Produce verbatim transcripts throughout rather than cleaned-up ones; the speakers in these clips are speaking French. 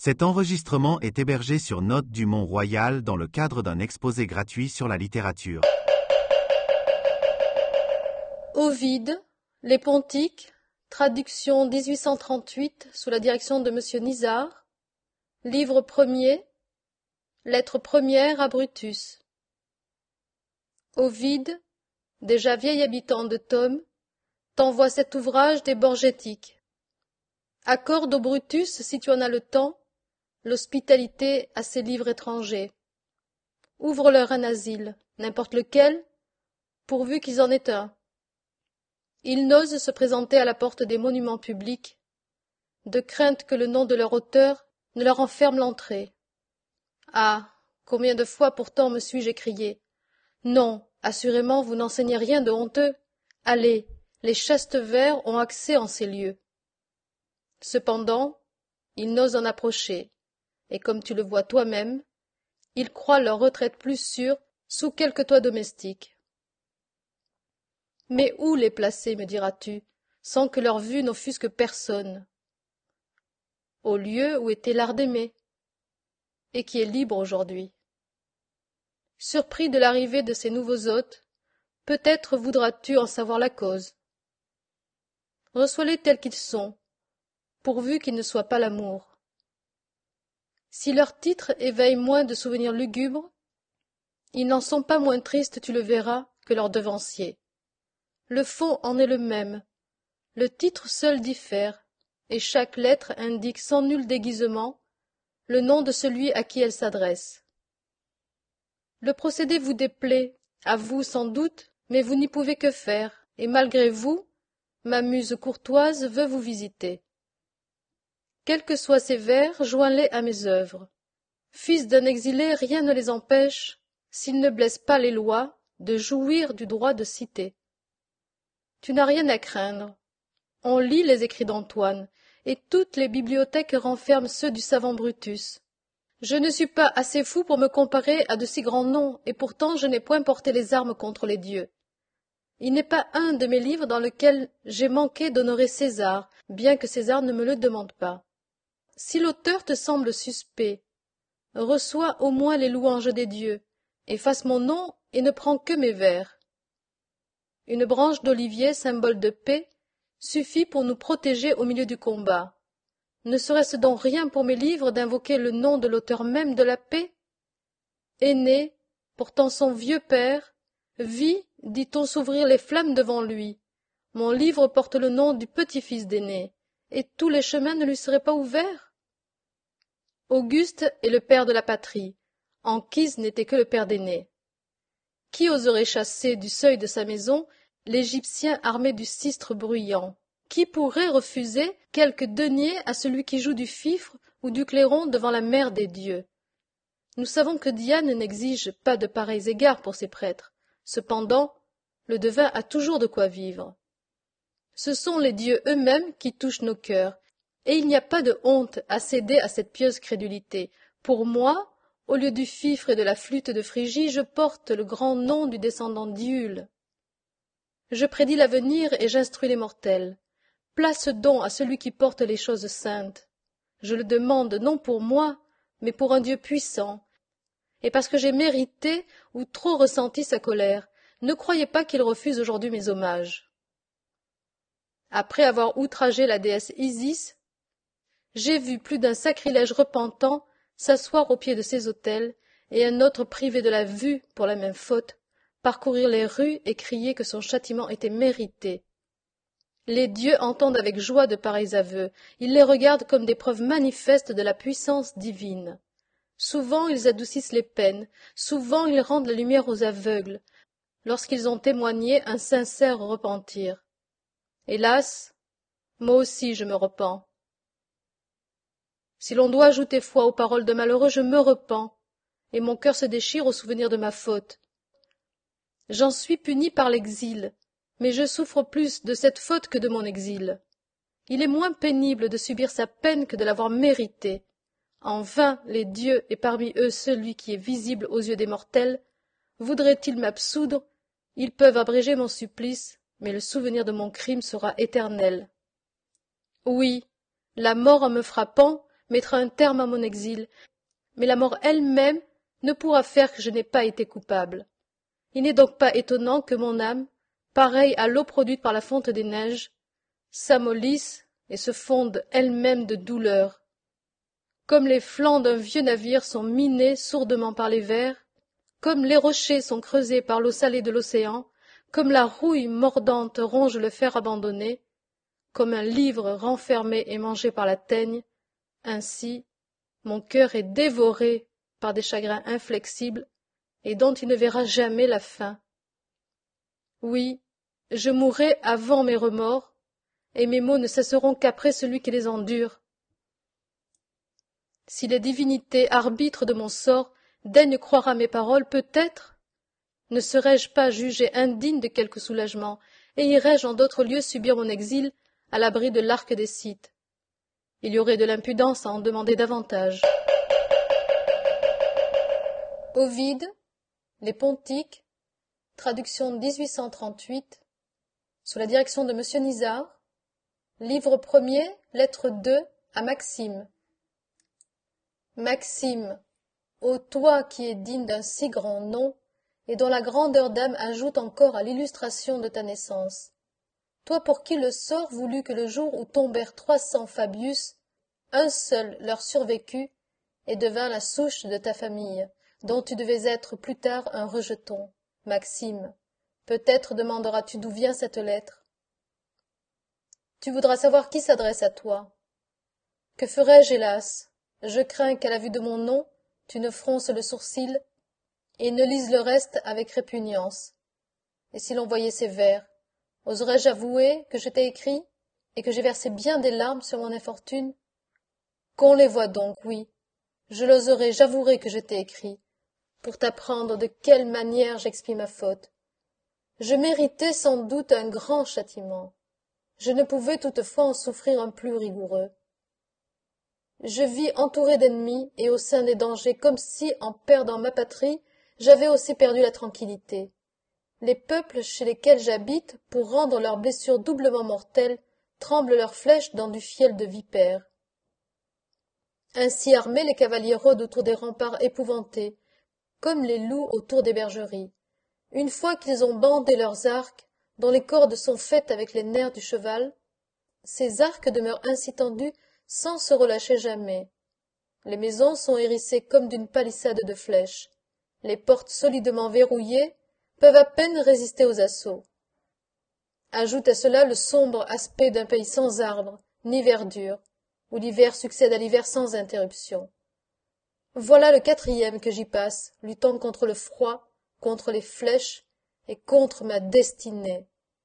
Cet enregistrement est hébergé sur Notes du Mont-Royal dans le cadre d'un exposé gratuit sur la littérature. Ovide, Les Pontiques, traduction dix-huit cent trente-huit sous la direction de Monsieur Nisard, livre premier, lettre première à Brutus. Ovide, déjà vieil habitant de Thôme, t'envoie cet ouvrage des Borgétiques. Accorde au Brutus, si tu en as le temps, l'hospitalité à ces livres étrangers. Ouvre-leur un asile, n'importe lequel, pourvu qu'ils en aient un. Ils n'osent se présenter à la porte des monuments publics, de crainte que le nom de leur auteur ne leur enferme l'entrée. Ah, combien de fois pourtant me suis-je écrié. Non, assurément vous n'enseignez rien de honteux. Allez, les chastes vers ont accès en ces lieux. Cependant, ils n'osent en approcher, et comme tu le vois toi-même, ils croient leur retraite plus sûre sous quelque toit domestique. Mais où les placer, me diras-tu, sans que leur vue n'offusque personne? Au lieu où était l'art d'aimer, et qui est libre aujourd'hui. Surpris de l'arrivée de ces nouveaux hôtes, peut-être voudras-tu en savoir la cause. Reçois-les tels qu'ils sont, pourvu qu'ils ne soient pas l'amour. Si leurs titres éveillent moins de souvenirs lugubres, ils n'en sont pas moins tristes, tu le verras, que leurs devanciers. Le fond en est le même, le titre seul diffère, et chaque lettre indique sans nul déguisement le nom de celui à qui elle s'adresse. Le procédé vous déplaît, à vous sans doute, mais vous n'y pouvez que faire, et malgré vous, ma muse courtoise veut vous visiter. Quels que soient ces vers, joins-les à mes œuvres. Fils d'un exilé, rien ne les empêche, s'ils ne blessent pas les lois, de jouir du droit de citer. Tu n'as rien à craindre. On lit les écrits d'Antoine, et toutes les bibliothèques renferment ceux du savant Brutus. Je ne suis pas assez fou pour me comparer à de si grands noms, et pourtant je n'ai point porté les armes contre les dieux. Il n'est pas un de mes livres dans lequel j'ai manqué d'honorer César, bien que César ne me le demande pas. Si l'auteur te semble suspect, reçois au moins les louanges des dieux, efface mon nom et ne prends que mes vers. Une branche d'olivier, symbole de paix, suffit pour nous protéger au milieu du combat. Ne serait-ce donc rien pour mes livres d'invoquer le nom de l'auteur même de la paix? Aîné, pourtant son vieux père, vit, dit-on, s'ouvrir les flammes devant lui. Mon livre porte le nom du petit-fils d'Aîné, et tous les chemins ne lui seraient pas ouverts? Auguste est le père de la patrie, Anchise n'était que le père d'Aîné. Qui oserait chasser du seuil de sa maison l'Égyptien armé du sistre bruyant? Qui pourrait refuser quelque denier à celui qui joue du fifre ou du clairon devant la mère des dieux? Nous savons que Diane n'exige pas de pareils égards pour ses prêtres. Cependant, le devin a toujours de quoi vivre. Ce sont les dieux eux-mêmes qui touchent nos cœurs, et il n'y a pas de honte à céder à cette pieuse crédulité. Pour moi, au lieu du fifre et de la flûte de Phrygie, je porte le grand nom du descendant d'Iule. Je prédis l'avenir et j'instruis les mortels. Place donc à celui qui porte les choses saintes. Je le demande non pour moi, mais pour un Dieu puissant, et parce que j'ai mérité ou trop ressenti sa colère. Ne croyez pas qu'il refuse aujourd'hui mes hommages. Après avoir outragé la déesse Isis, j'ai vu plus d'un sacrilège repentant s'asseoir au pied de ses autels, et un autre privé de la vue pour la même faute, parcourir les rues et crier que son châtiment était mérité. Les dieux entendent avec joie de pareils aveux, ils les regardent comme des preuves manifestes de la puissance divine. Souvent ils adoucissent les peines, souvent ils rendent la lumière aux aveugles, lorsqu'ils ont témoigné un sincère repentir. Hélas, moi aussi je me repens. Si l'on doit ajouter foi aux paroles de malheureux, je me repens, et mon cœur se déchire au souvenir de ma faute. J'en suis puni par l'exil, mais je souffre plus de cette faute que de mon exil. Il est moins pénible de subir sa peine que de l'avoir méritée. En vain les dieux, et parmi eux celui qui est visible aux yeux des mortels, voudraient-ils m'absoudre, ils peuvent abréger mon supplice, mais le souvenir de mon crime sera éternel. Oui, la mort en me frappant mettra un terme à mon exil, mais la mort elle-même ne pourra faire que je n'ai pas été coupable. Il n'est donc pas étonnant que mon âme, pareille à l'eau produite par la fonte des neiges, s'amollisse et se fonde elle-même de douleur. Comme les flancs d'un vieux navire sont minés sourdement par les vers, comme les rochers sont creusés par l'eau salée de l'océan, comme la rouille mordante ronge le fer abandonné, comme un livre renfermé et mangé par la teigne, ainsi mon cœur est dévoré par des chagrins inflexibles et dont il ne verra jamais la fin. Oui, je mourrai avant mes remords, et mes maux ne cesseront qu'après celui qui les endure. Si les divinités, arbitres de mon sort, daignent croire à mes paroles, peut-être ne serais-je pas jugé indigne de quelque soulagement, et irais-je en d'autres lieux subir mon exil à l'abri de l'arc des Scythes. Il y aurait de l'impudence à en demander davantage. Ovide, Les Pontiques, traduction dix-huit cent trente-huit, sous la direction de Monsieur Nizard, livre premier, lettre deux, à Maxime. Maxime, ô toi qui es digne d'un si grand nom, et dont la grandeur d'âme ajoute encore à l'illustration de ta naissance. Toi pour qui le sort voulut que le jour où tombèrent trois cents Fabius, un seul leur survécut et devint la souche de ta famille, dont tu devais être plus tard un rejeton. Maxime, peut-être demanderas-tu d'où vient cette lettre. Tu voudras savoir qui s'adresse à toi. Que ferais-je, hélas? Je crains qu'à la vue de mon nom, tu ne fronces le sourcil et ne lises le reste avec répugnance. Et si l'on voyait ces vers, oserais-je avouer que je t'ai écrit et que j'ai versé bien des larmes sur mon infortune? Qu'on les voit donc, oui. Je l'oserai, j'avouerai que je t'ai écrit, pour t'apprendre de quelle manière j'expie ma faute. Je méritais sans doute un grand châtiment. Je ne pouvais toutefois en souffrir un plus rigoureux. Je vis entouré d'ennemis et au sein des dangers, comme si, en perdant ma patrie, j'avais aussi perdu la tranquillité. Les peuples chez lesquels j'habite, pour rendre leurs blessures doublement mortelles, tremblent leurs flèches dans du fiel de vipère. Ainsi armés, les cavaliers rôdent autour des remparts épouvantés, comme les loups autour des bergeries. Une fois qu'ils ont bandé leurs arcs, dont les cordes sont faites avec les nerfs du cheval, ces arcs demeurent ainsi tendus sans se relâcher jamais. Les maisons sont hérissées comme d'une palissade de flèches. Les portes solidement verrouillées peuvent à peine résister aux assauts. Ajoute à cela le sombre aspect d'un pays sans arbres, ni verdure, où l'hiver succède à l'hiver sans interruption. Voilà le quatrième que j'y passe, luttant contre le froid, contre les flèches et contre ma destinée.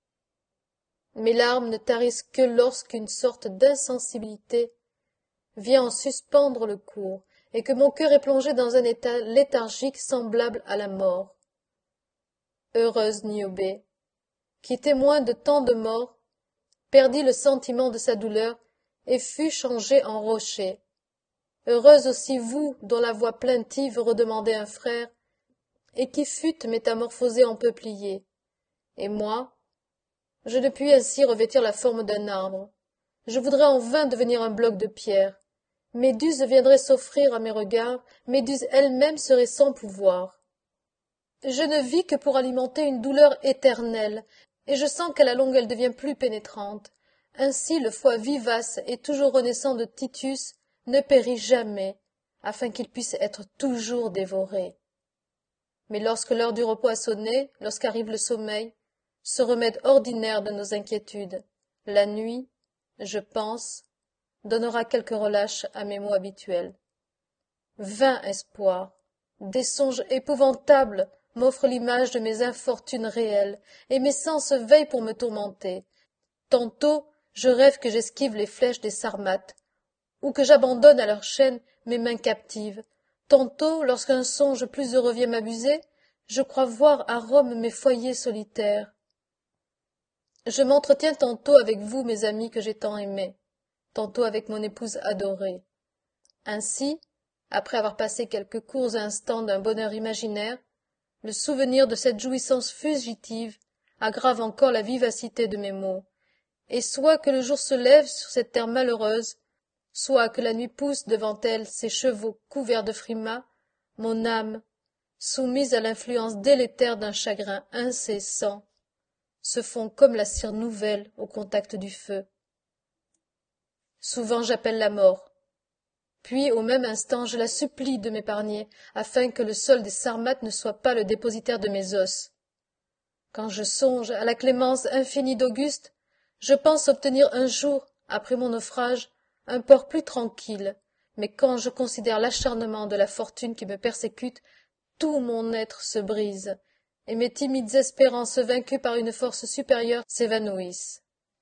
Mes larmes ne tarissent que lorsqu'une sorte d'insensibilité vient en suspendre le cours, et que mon cœur est plongé dans un état léthargique semblable à la mort. Heureuse Niobé, qui, témoin de tant de morts, perdit le sentiment de sa douleur et fut changée en rocher. Heureuse aussi vous, dont la voix plaintive redemandait un frère, et qui fûtes métamorphosée en peuplier. Et moi, je ne puis ainsi revêtir la forme d'un arbre. Je voudrais en vain devenir un bloc de pierre. Méduse viendrait s'offrir à mes regards, Méduse elle-même serait sans pouvoir. Je ne vis que pour alimenter une douleur éternelle, et je sens qu'à la longue elle devient plus pénétrante. Ainsi le foie vivace et toujours renaissant de Titus ne périt jamais, afin qu'il puisse être toujours dévoré. Mais lorsque l'heure du repos a sonné, lorsqu'arrive le sommeil, ce remède ordinaire de nos inquiétudes, la nuit, je pense, donnera quelque relâche à mes maux habituels. Vain espoir, des songes épouvantables m'offrent l'image de mes infortunes réelles, et mes sens veillent pour me tourmenter. Tantôt, je rêve que j'esquive les flèches des Sarmates, ou que j'abandonne à leur chaîne mes mains captives. Tantôt, lorsqu'un songe plus heureux vient m'abuser, je crois voir à Rome mes foyers solitaires. Je m'entretiens tantôt avec vous, mes amis que j'ai tant aimés, tantôt avec mon épouse adorée. Ainsi, après avoir passé quelques courts instants d'un bonheur imaginaire, le souvenir de cette jouissance fugitive aggrave encore la vivacité de mes maux, et soit que le jour se lève sur cette terre malheureuse, soit que la nuit pousse devant elle ses chevaux couverts de frimas, mon âme, soumise à l'influence délétère d'un chagrin incessant, se fond comme la cire nouvelle au contact du feu. Souvent j'appelle la mort, puis au même instant je la supplie de m'épargner, afin que le sol des Sarmates ne soit pas le dépositaire de mes os. Quand je songe à la clémence infinie d'Auguste, je pense obtenir un jour, après mon naufrage, un port plus tranquille, mais quand je considère l'acharnement de la fortune qui me persécute, tout mon être se brise, et mes timides espérances vaincues par une force supérieure s'évanouissent.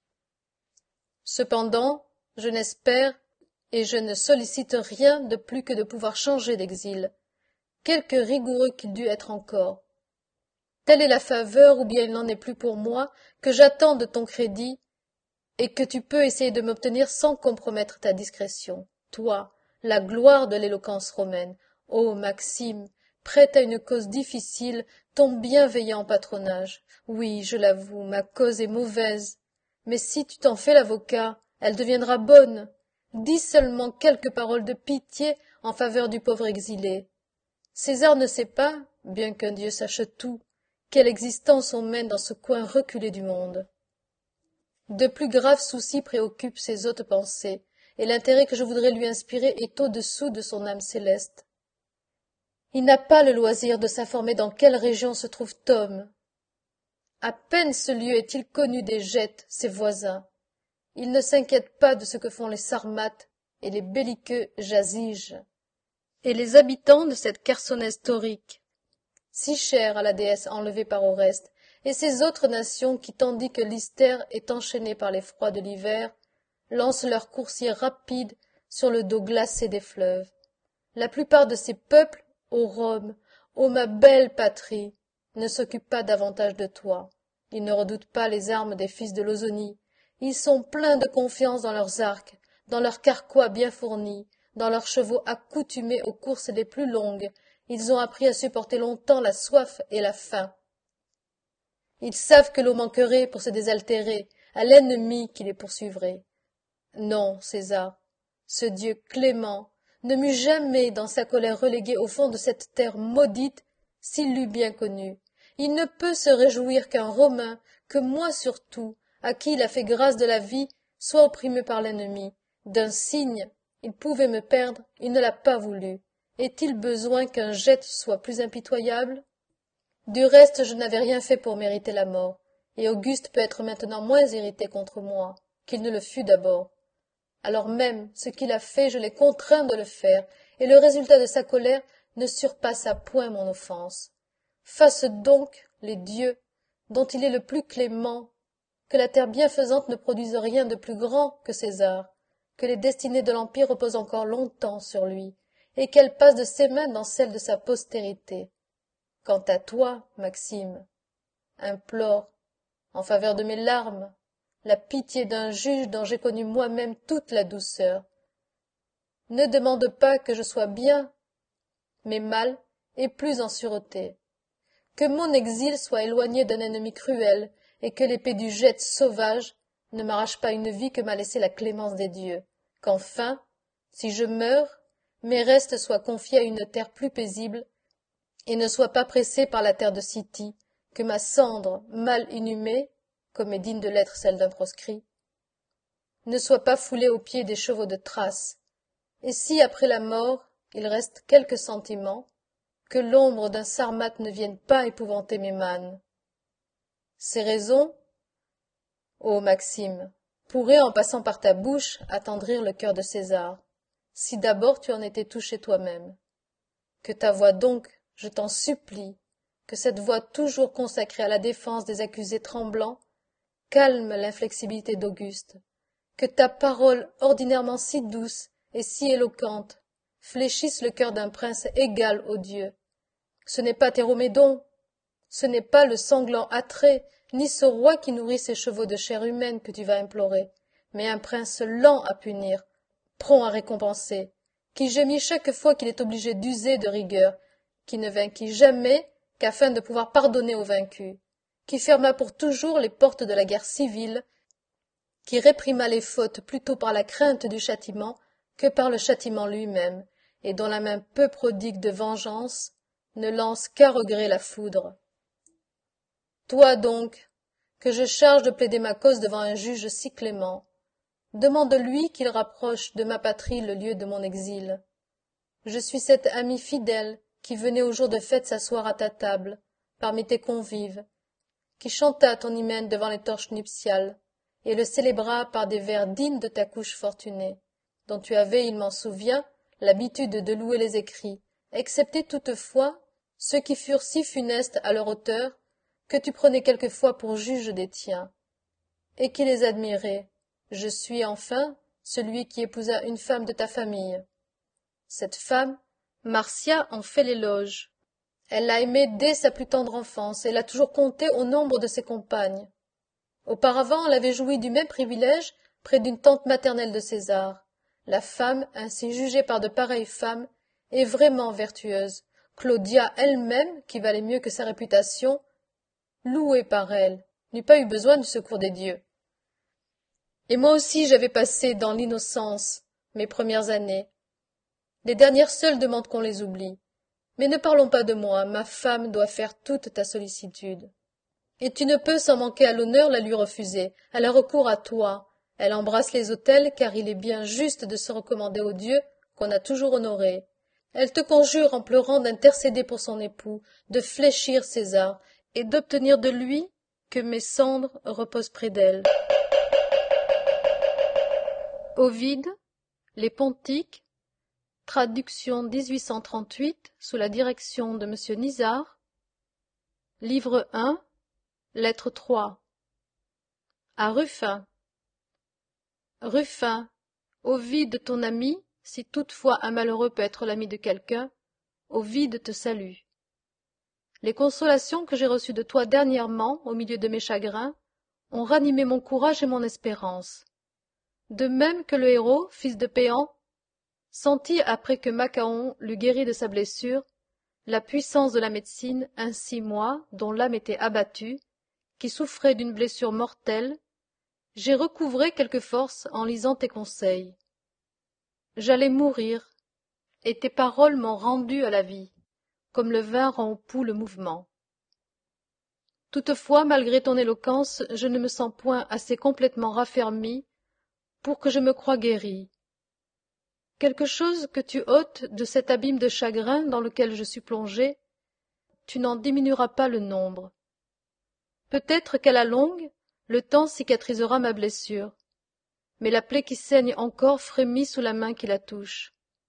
Cependant, je n'espère et je ne sollicite rien de plus que de pouvoir changer d'exil, quelque rigoureux qu'il dût être encore. Telle est la faveur, ou bien il n'en est plus pour moi, que j'attends de ton crédit, et que tu peux essayer de m'obtenir sans compromettre ta discrétion. Toi, la gloire de l'éloquence romaine, ô Maxime, prête à une cause difficile, ton bienveillant patronage. Oui, je l'avoue, ma cause est mauvaise, mais si tu t'en fais l'avocat, elle deviendra bonne. Dis seulement quelques paroles de pitié en faveur du pauvre exilé. César ne sait pas, bien qu'un dieu sache tout, quelle existence on mène dans ce coin reculé du monde. De plus graves soucis préoccupent ses hautes pensées, et l'intérêt que je voudrais lui inspirer est au-dessous de son âme céleste. Il n'a pas le loisir de s'informer dans quelle région se trouve Tom. À peine ce lieu est-il connu des Gettes, ses voisins. Il ne s'inquiète pas de ce que font les Sarmates et les belliqueux Jaziges, et les habitants de cette Chersonèse taurique, si chère à la déesse enlevée par Oreste, et ces autres nations qui, tandis que l'Hystère est enchaînée par les froids de l'hiver, lancent leurs coursiers rapides sur le dos glacé des fleuves. La plupart de ces peuples, ô Rome, ô ma belle patrie, ne s'occupent pas davantage de toi. Ils ne redoutent pas les armes des fils de l'Ausonie. Ils sont pleins de confiance dans leurs arcs, dans leurs carquois bien fournis, dans leurs chevaux accoutumés aux courses les plus longues. Ils ont appris à supporter longtemps la soif et la faim. Ils savent que l'eau manquerait pour se désaltérer à l'ennemi qui les poursuivrait. Non, César, ce Dieu clément ne m'eût jamais dans sa colère relégué au fond de cette terre maudite s'il l'eût bien connu. Il ne peut se réjouir qu'un Romain, que moi surtout, à qui il a fait grâce de la vie, soit opprimé par l'ennemi. D'un signe, il pouvait me perdre, il ne l'a pas voulu. Est-il besoin qu'un Gette soit plus impitoyable? Du reste, je n'avais rien fait pour mériter la mort, et Auguste peut être maintenant moins irrité contre moi qu'il ne le fut d'abord. Alors même, ce qu'il a fait, je l'ai contraint de le faire, et le résultat de sa colère ne surpassa point mon offense. Fasse donc, les dieux, dont il est le plus clément, que la terre bienfaisante ne produise rien de plus grand que César, que les destinées de l'Empire reposent encore longtemps sur lui, et qu'elles passent de ses mains dans celles de sa postérité. Quant à toi, Maxime, implore, en faveur de mes larmes, la pitié d'un juge dont j'ai connu moi-même toute la douceur. Ne demande pas que je sois bien, mais mal et plus en sûreté. Que mon exil soit éloigné d'un ennemi cruel, et que l'épée du Gette sauvage ne m'arrache pas une vie que m'a laissée la clémence des dieux. Qu'enfin, si je meurs, mes restes soient confiés à une terre plus paisible, et ne soient pas pressés par la terre de Scythie, que ma cendre, mal inhumée, comme est digne de l'être celle d'un proscrit, ne soit pas foulée aux pieds des chevaux de Thrace, et si, après la mort, il reste quelques sentiments, que l'ombre d'un Sarmate ne vienne pas épouvanter mes mânes. Ces raisons, ô Maxime, pourraient, en passant par ta bouche, attendrir le cœur de César, si d'abord tu en étais touché toi-même. Que ta voix donc, je t'en supplie, que cette voix toujours consacrée à la défense des accusés tremblants, calme l'inflexibilité d'Auguste, que ta parole ordinairement si douce et si éloquente fléchisse le cœur d'un prince égal aux dieux. Ce n'est pas Théromédon, ce n'est pas le sanglant Atrée, ni ce roi qui nourrit ses chevaux de chair humaine que tu vas implorer, mais un prince lent à punir, prompt à récompenser, qui gémit chaque fois qu'il est obligé d'user de rigueur, qui ne vainquit jamais qu'afin de pouvoir pardonner aux vaincus, qui ferma pour toujours les portes de la guerre civile, qui réprima les fautes plutôt par la crainte du châtiment que par le châtiment lui-même, et dont la main peu prodigue de vengeance ne lance qu'à regret la foudre. Toi donc, que je charge de plaider ma cause devant un juge si clément, demande-lui qu'il rapproche de ma patrie le lieu de mon exil. Je suis cet ami fidèle qui venait au jour de fête s'asseoir à ta table, parmi tes convives, qui chanta ton hymen devant les torches nuptiales, et le célébra par des vers dignes de ta couche fortunée, dont tu avais, il m'en souvient, l'habitude de louer les écrits, excepté toutefois ceux qui furent si funestes à leur auteur que tu prenais quelquefois pour juge des tiens, et qui les admirait. Je suis, enfin, celui qui épousa une femme de ta famille. Cette femme, Marcia en fait l'éloge. Elle l'a aimé dès sa plus tendre enfance, et l'a toujours compté au nombre de ses compagnes. Auparavant, elle avait joui du même privilège près d'une tante maternelle de César. La femme, ainsi jugée par de pareilles femmes, est vraiment vertueuse. Claudia elle-même, qui valait mieux que sa réputation, louée par elle, n'eût pas eu besoin du secours des dieux. Et moi aussi j'avais passé dans l'innocence mes premières années. Les dernières seules demandent qu'on les oublie. Mais ne parlons pas de moi, ma femme doit faire toute ta sollicitude. Et tu ne peux, sans manquer à l'honneur, la lui refuser. Elle a recours à toi. Elle embrasse les autels, car il est bien juste de se recommander au Dieu qu'on a toujours honoré. Elle te conjure en pleurant d'intercéder pour son époux, de fléchir César, et d'obtenir de lui que mes cendres reposent près d'elle. Ovide, Les Pontiques, traduction dix-huit cent trente-huit, sous la direction de Monsieur Nisard, livre un, lettre trois. À Ruffin. Ruffin, Ovide ton ami, si toutefois un malheureux peut être l'ami de quelqu'un, Ovide te salue. Les consolations que j'ai reçues de toi dernièrement, au milieu de mes chagrins, ont ranimé mon courage et mon espérance. De même que le héros, fils de Péan, sentit après que Macaon l'eut guéri de sa blessure, la puissance de la médecine, ainsi moi, dont l'âme était abattue, qui souffrais d'une blessure mortelle, j'ai recouvré quelque force en lisant tes conseils. J'allais mourir, et tes paroles m'ont rendu à la vie, comme le vin rend au pouls le mouvement. Toutefois, malgré ton éloquence, je ne me sens point assez complètement raffermi pour que je me croie guéri. Quelque chose que tu ôtes de cet abîme de chagrin dans lequel je suis plongé, tu n'en diminueras pas le nombre. Peut-être qu'à la longue, le temps cicatrisera ma blessure, mais la plaie qui saigne encore frémit sous la main qui la touche.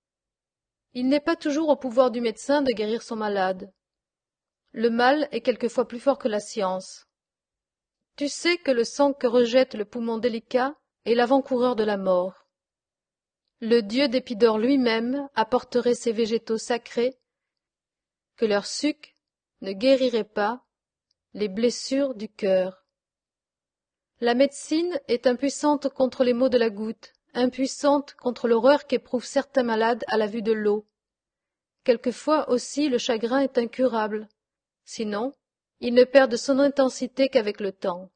Il n'est pas toujours au pouvoir du médecin de guérir son malade. Le mal est quelquefois plus fort que la science. Tu sais que le sang que rejette le poumon délicat est l'avant-coureur de la mort. Le dieu d'Épidore lui-même apporterait ces végétaux sacrés, que leur suc ne guérirait pas les blessures du cœur. La médecine est impuissante contre les maux de la goutte, impuissante contre l'horreur qu'éprouvent certains malades à la vue de l'eau. Quelquefois aussi le chagrin est incurable, sinon il ne perd de son intensité qu'avec le temps.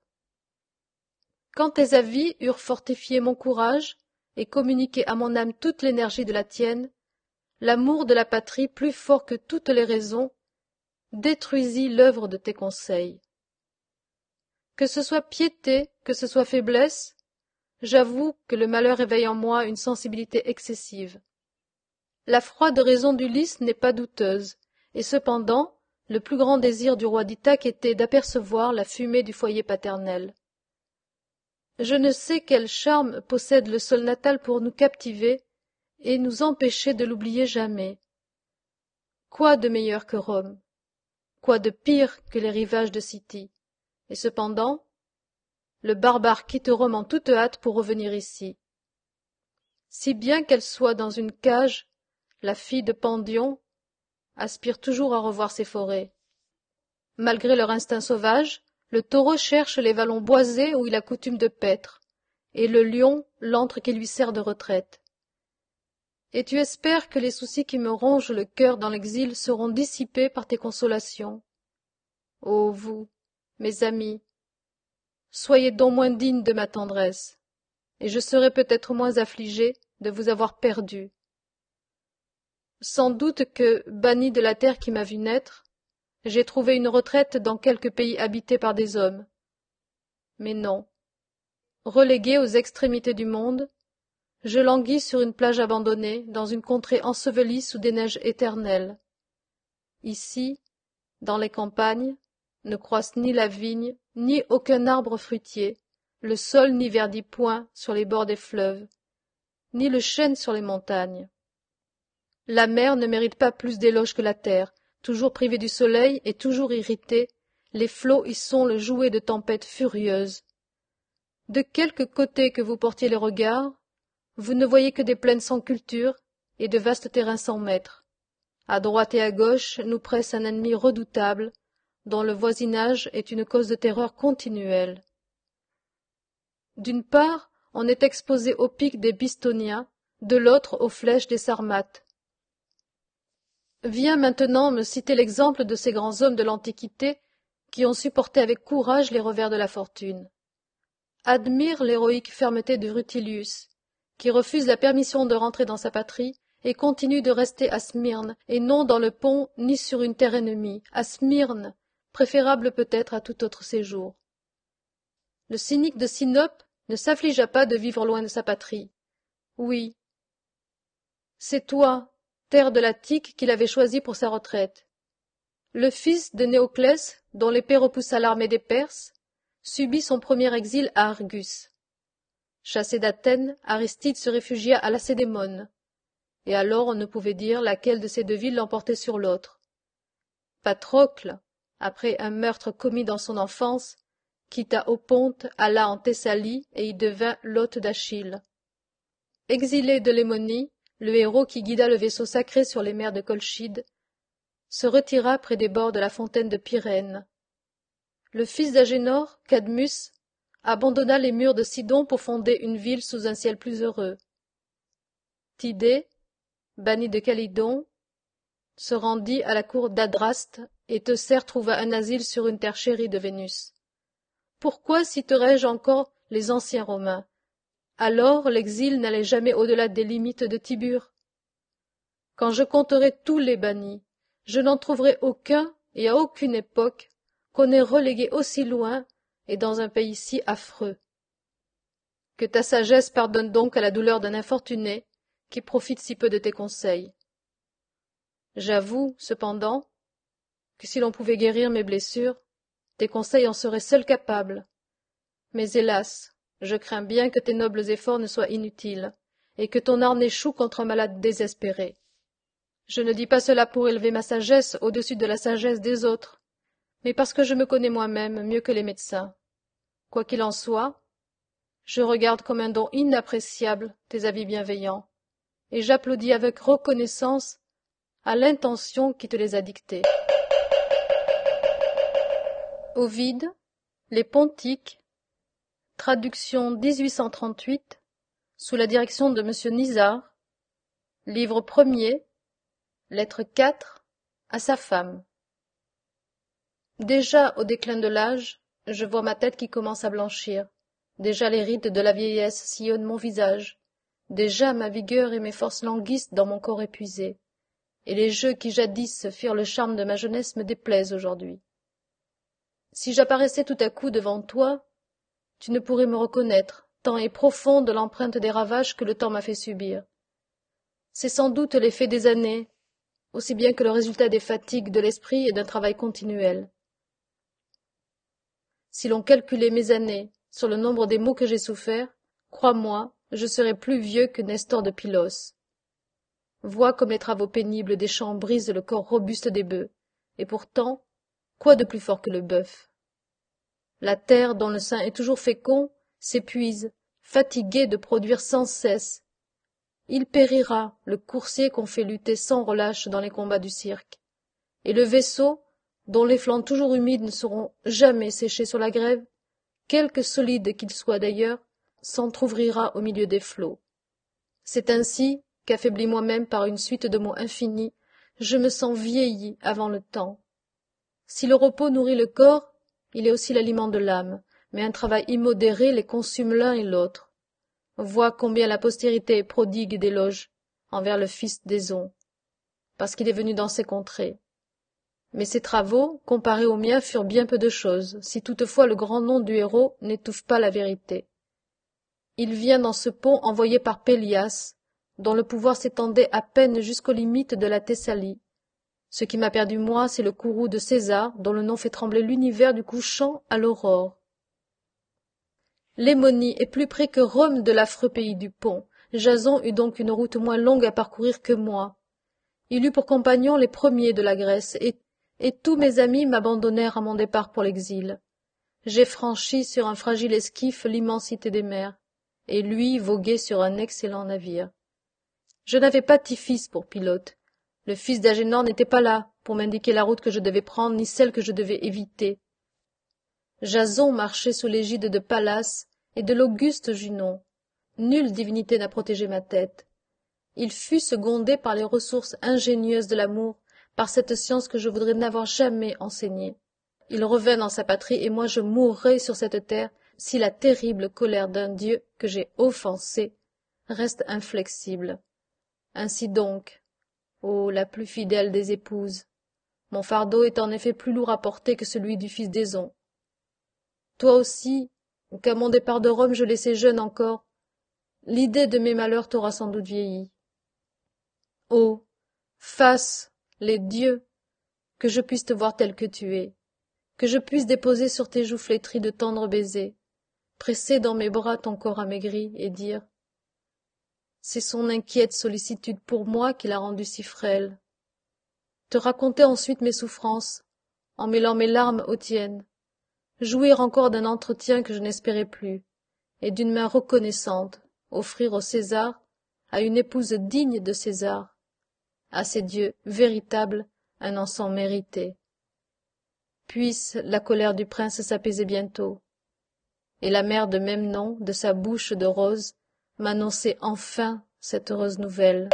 Quand tes avis eurent fortifié mon courage et communiqué à mon âme toute l'énergie de la tienne, l'amour de la patrie, plus fort que toutes les raisons, détruisit l'œuvre de tes conseils. Que ce soit piété, que ce soit faiblesse, j'avoue que le malheur éveille en moi une sensibilité excessive. La froide raison d'Ulysse n'est pas douteuse, et cependant, le plus grand désir du roi d'Ithaque était d'apercevoir la fumée du foyer paternel. Je ne sais quel charme possède le sol natal pour nous captiver et nous empêcher de l'oublier jamais. Quoi de meilleur que Rome? Quoi de pire que les rivages de Scythie? Et cependant, le barbare quitte Rome en toute hâte pour revenir ici. Si bien qu'elle soit dans une cage, la fille de Pandion aspire toujours à revoir ses forêts. Malgré leur instinct sauvage, le taureau cherche les vallons boisés où il a coutume de paître, et le lion l'antre qui lui sert de retraite. Et tu espères que les soucis qui me rongent le cœur dans l'exil seront dissipés par tes consolations. Ô vous, mes amis, soyez donc moins dignes de ma tendresse, et je serai peut-être moins affligé de vous avoir perdu. Sans doute que, banni de la terre qui m'a vu naître, j'ai trouvé une retraite dans quelque pays habité par des hommes. Mais non. Relégué aux extrémités du monde, je languis sur une plage abandonnée, dans une contrée ensevelie sous des neiges éternelles. Ici, dans les campagnes, ne croissent ni la vigne, ni aucun arbre fruitier, le sol n'y verdit point sur les bords des fleuves, ni le chêne sur les montagnes. La mer ne mérite pas plus d'éloges que la terre, toujours privée du soleil et toujours irritée, les flots y sont le jouet de tempêtes furieuses. De quelque côté que vous portiez les regards, vous ne voyez que des plaines sans culture et de vastes terrains sans maître. À droite et à gauche nous presse un ennemi redoutable, dont le voisinage est une cause de terreur continuelle. D'une part, on est exposé aux pics des Bistoniens, de l'autre aux flèches des Sarmates. Viens maintenant me citer l'exemple de ces grands hommes de l'Antiquité qui ont supporté avec courage les revers de la fortune. Admire l'héroïque fermeté de Rutilius, qui refuse la permission de rentrer dans sa patrie et continue de rester à Smyrne, et non dans le pont ni sur une terre ennemie, à Smyrne, préférable peut-être à tout autre séjour. Le cynique de Sinope ne s'affligea pas de vivre loin de sa patrie. Oui, c'est toi, terre de l'Attique, qu'il avait choisi pour sa retraite. Le fils de Néoclès, dont l'épée repoussa l'armée des Perses, subit son premier exil à Argus. Chassé d'Athènes, Aristide se réfugia à Lacédémone, et alors on ne pouvait dire laquelle de ces deux villes l'emportait sur l'autre. Patrocle, après un meurtre commis dans son enfance, quitta Oponte, alla en Thessalie et y devint l'hôte d'Achille. Exilé de Lémonie, le héros qui guida le vaisseau sacré sur les mers de Colchide, se retira près des bords de la fontaine de Pyrène. Le fils d'Agénor, Cadmus, abandonna les murs de Sidon pour fonder une ville sous un ciel plus heureux. Tidée, banni de Calydon, se rendit à la cour d'Adraste, et Teucer trouva un asile sur une terre chérie de Vénus. Pourquoi citerai-je encore les anciens Romains? Alors l'exil n'allait jamais au-delà des limites de Tibur. Quand je compterai tous les bannis, je n'en trouverai aucun, et à aucune époque, qu'on ait relégué aussi loin et dans un pays si affreux. Que ta sagesse pardonne donc à la douleur d'un infortuné qui profite si peu de tes conseils. J'avoue, cependant, que si l'on pouvait guérir mes blessures, tes conseils en seraient seuls capables. Mais hélas, je crains bien que tes nobles efforts ne soient inutiles, et que ton art n'échoue contre un malade désespéré. Je ne dis pas cela pour élever ma sagesse au-dessus de la sagesse des autres, mais parce que je me connais moi-même mieux que les médecins. Quoi qu'il en soit, je regarde comme un don inappréciable tes avis bienveillants, et j'applaudis avec reconnaissance à l'intention qui te les a dictés. Ovide, Les Pontiques, traduction dix-huit cent trente-huit, sous la direction de Monsieur Nizard, livre premier, lettre quatre, à sa femme. Déjà au déclin de l'âge, je vois ma tête qui commence à blanchir, déjà les rides de la vieillesse sillonnent mon visage, déjà ma vigueur et mes forces languissent dans mon corps épuisé, et les jeux qui jadis firent le charme de ma jeunesse me déplaisent aujourd'hui. Si j'apparaissais tout à coup devant toi, tu ne pourrais me reconnaître, tant est profonde l'empreinte des ravages que le temps m'a fait subir. C'est sans doute l'effet des années, aussi bien que le résultat des fatigues de l'esprit et d'un travail continuel. Si l'on calculait mes années sur le nombre des maux que j'ai soufferts, crois-moi, je serais plus vieux que Nestor de Pylos. Vois comme les travaux pénibles des champs brisent le corps robuste des bœufs, et pourtant, quoi de plus fort que le bœuf? La terre, dont le sein est toujours fécond, s'épuise, fatiguée de produire sans cesse. Il périra, le coursier qu'on fait lutter sans relâche dans les combats du cirque. Et le vaisseau, dont les flancs toujours humides ne seront jamais séchés sur la grève, quelque solide qu'il soit d'ailleurs, s'entr'ouvrira au milieu des flots. C'est ainsi qu'affaibli moi-même par une suite de mots infinis, je me sens vieilli avant le temps. Si le repos nourrit le corps, il est aussi l'aliment de l'âme, mais un travail immodéré les consume l'un et l'autre. Vois combien la postérité est prodigue d'éloges envers le fils d'Éson, parce qu'il est venu dans ces contrées. Mais ses travaux, comparés aux miens, furent bien peu de choses, si toutefois le grand nom du héros n'étouffe pas la vérité. Il vient dans ce pont envoyé par Pélias, dont le pouvoir s'étendait à peine jusqu'aux limites de la Thessalie. Ce qui m'a perdu moi, c'est le courroux de César, dont le nom fait trembler l'univers du couchant à l'aurore. Lémonie est plus près que Rome de l'affreux pays du pont. Jason eut donc une route moins longue à parcourir que moi. Il eut pour compagnons les premiers de la Grèce, et, et tous mes amis m'abandonnèrent à mon départ pour l'exil. J'ai franchi sur un fragile esquif l'immensité des mers, et lui voguait sur un excellent navire. Je n'avais pas Tiphys pour pilote. Le fils d'Agénor n'était pas là pour m'indiquer la route que je devais prendre, ni celle que je devais éviter. Jason marchait sous l'égide de Pallas et de l'auguste Junon. Nulle divinité n'a protégé ma tête. Il fut secondé par les ressources ingénieuses de l'amour, par cette science que je voudrais n'avoir jamais enseignée. Il revint dans sa patrie, et moi je mourrai sur cette terre si la terrible colère d'un dieu que j'ai offensé reste inflexible. Ainsi donc, ô la plus fidèle des épouses, mon fardeau est en effet plus lourd à porter que celui du fils d'Éson. Toi aussi, qu'à mon départ de Rome je laissais jeune encore, l'idée de mes malheurs t'aura sans doute vieilli. Oh, fasse, les dieux, que je puisse te voir tel que tu es, que je puisse déposer sur tes joues flétries de tendres baisers, presser dans mes bras ton corps amaigri et dire « C'est son inquiète sollicitude pour moi qui l'a rendu si frêle. » Te raconter ensuite mes souffrances, en mêlant mes larmes aux tiennes, jouir encore d'un entretien que je n'espérais plus, et d'une main reconnaissante, offrir au César, à une épouse digne de César, à ces dieux véritables, un encens mérité. Puisse la colère du prince s'apaiser bientôt, et la mère de même nom, de sa bouche de rose, m'annoncer enfin cette heureuse nouvelle.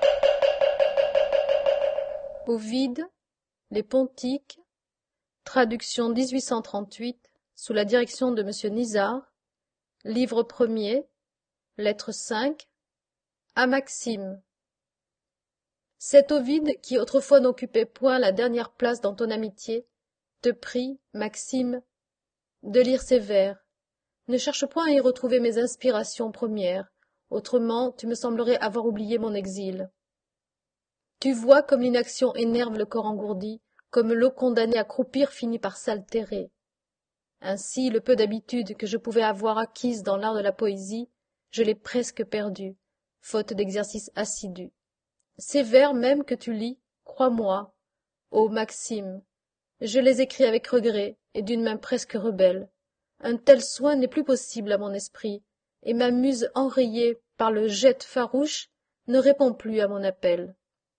Ovide, Les Pontiques, traduction dix-huit cent trente-huit, sous la direction de Monsieur Nisard, livre premier, lettre cinq, à Maxime. Cet Ovide, qui autrefois n'occupait point la dernière place dans ton amitié, te prie, Maxime, de lire ces vers. Ne cherche point à y retrouver mes inspirations premières, autrement tu me semblerais avoir oublié mon exil. Tu vois comme l'inaction énerve le corps engourdi, comme l'eau condamnée à croupir finit par s'altérer. Ainsi, le peu d'habitude que je pouvais avoir acquise dans l'art de la poésie, je l'ai presque perdu, faute d'exercice assidu. Ces vers même que tu lis, crois-moi, ô Maxime, je les écris avec regret et d'une main presque rebelle. Un tel soin n'est plus possible à mon esprit, et ma muse enrayée par le jet farouche ne répond plus à mon appel.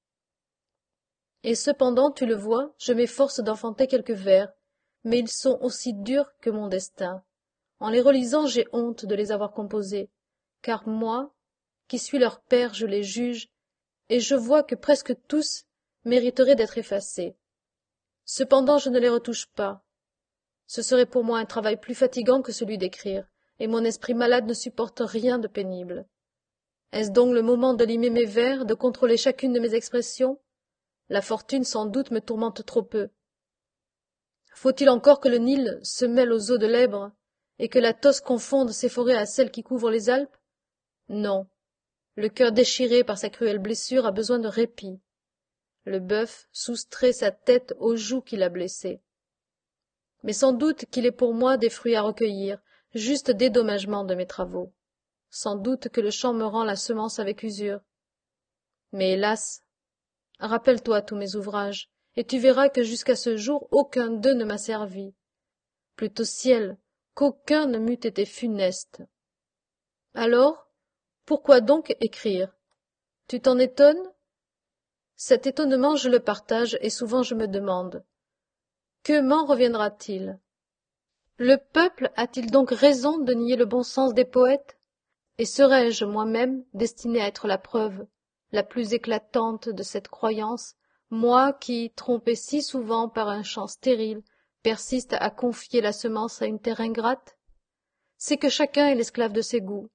Et cependant, tu le vois, je m'efforce d'enfanter quelques vers, mais ils sont aussi durs que mon destin. En les relisant, j'ai honte de les avoir composés, car moi, qui suis leur père, je les juge, et je vois que presque tous mériteraient d'être effacés. Cependant, je ne les retouche pas. Ce serait pour moi un travail plus fatigant que celui d'écrire, et mon esprit malade ne supporte rien de pénible. Est-ce donc le moment de limer mes vers, de contrôler chacune de mes expressions? La fortune, sans doute, me tourmente trop peu. Faut-il encore que le Nil se mêle aux eaux de l'Èbre, et que l'Athos confonde ses forêts à celles qui couvrent les Alpes? Non. Le cœur déchiré par sa cruelle blessure a besoin de répit. Le bœuf soustrait sa tête aux joues qu'il a blessées. Mais sans doute qu'il est pour moi des fruits à recueillir, juste dédommagement de mes travaux. Sans doute que le champ me rend la semence avec usure. Mais hélas, rappelle-toi tous mes ouvrages, et tu verras que jusqu'à ce jour aucun d'eux ne m'a servi. Plutôt ciel, qu'aucun ne m'eût été funeste. Alors, pourquoi donc écrire? Tu t'en étonnes? Cet étonnement je le partage, et souvent je me demande. Que m'en reviendra-t-il? Le peuple a-t-il donc raison de nier le bon sens des poètes? Et serais-je moi-même destiné à être la preuve la plus éclatante de cette croyance, moi qui, trompé si souvent par un chant stérile, persiste à confier la semence à une terre ingrate? C'est que chacun est l'esclave de ses goûts.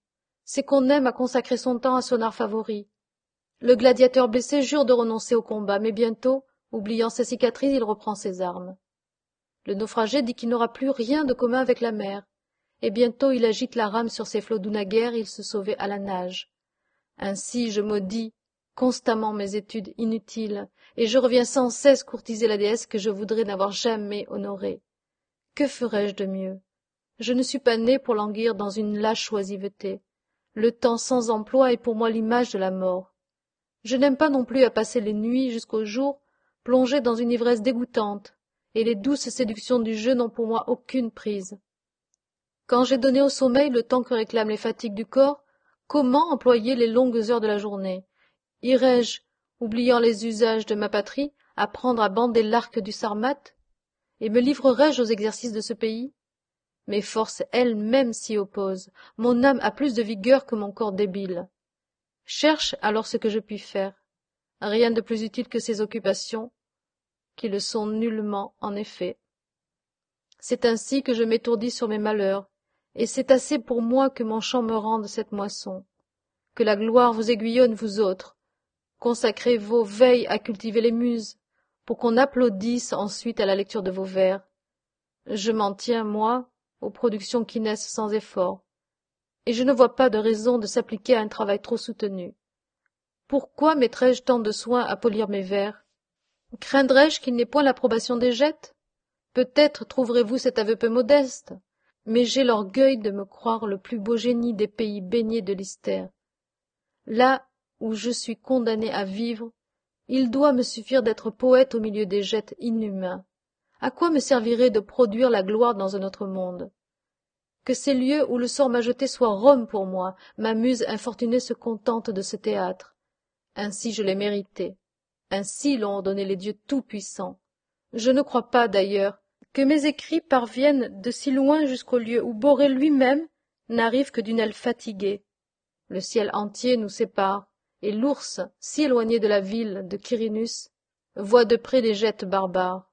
c'est qu'on aime à consacrer son temps à son art favori. Le gladiateur blessé jure de renoncer au combat, mais bientôt, oubliant sa cicatrice, il reprend ses armes. Le naufragé dit qu'il n'aura plus rien de commun avec la mer, et bientôt il agite la rame sur ces flots d'où naguère il se sauvait à la nage. Ainsi je maudis constamment mes études inutiles, et je reviens sans cesse courtiser la déesse que je voudrais n'avoir jamais honorée. Que ferais-je de mieux? Je ne suis pas né pour languir dans une lâche oisiveté. Le temps sans emploi est pour moi l'image de la mort. Je n'aime pas non plus à passer les nuits jusqu'au jour, plongé dans une ivresse dégoûtante, et les douces séductions du jeu n'ont pour moi aucune prise. Quand j'ai donné au sommeil le temps que réclament les fatigues du corps, comment employer les longues heures de la journée? Irais-je, oubliant les usages de ma patrie, apprendre à bander l'arc du Sarmate? Et me livrerais-je aux exercices de ce pays? Mes forces elles-mêmes s'y opposent, mon âme a plus de vigueur que mon corps débile. Cherche alors ce que je puis faire. Rien de plus utile que ces occupations, qui le sont nullement en effet. C'est ainsi que je m'étourdis sur mes malheurs, et c'est assez pour moi que mon champ me rende cette moisson. Que la gloire vous aiguillonne, vous autres. Consacrez vos veilles à cultiver les muses, pour qu'on applaudisse ensuite à la lecture de vos vers. Je m'en tiens, moi, aux productions qui naissent sans effort, et je ne vois pas de raison de s'appliquer à un travail trop soutenu. Pourquoi mettrais-je tant de soin à polir mes vers? Craindrais-je qu'il n'ait point l'approbation des gettes? Peut-être trouverez-vous cet aveu peu modeste, mais j'ai l'orgueil de me croire le plus beau génie des pays baignés de l'hystère. Là où je suis condamné à vivre, il doit me suffire d'être poète au milieu des gettes inhumains. À quoi me servirait de produire la gloire dans un autre monde? Que ces lieux où le sort m'a jeté soient Rome pour moi, ma muse infortunée se contente de ce théâtre. Ainsi je l'ai mérité, ainsi l'ont ordonné les dieux tout-puissants. Je ne crois pas, d'ailleurs, que mes écrits parviennent de si loin jusqu'au lieu où Borée lui-même n'arrive que d'une aile fatiguée. Le ciel entier nous sépare, et l'ours, si éloigné de la ville de Quirinus, voit de près les gettes barbares.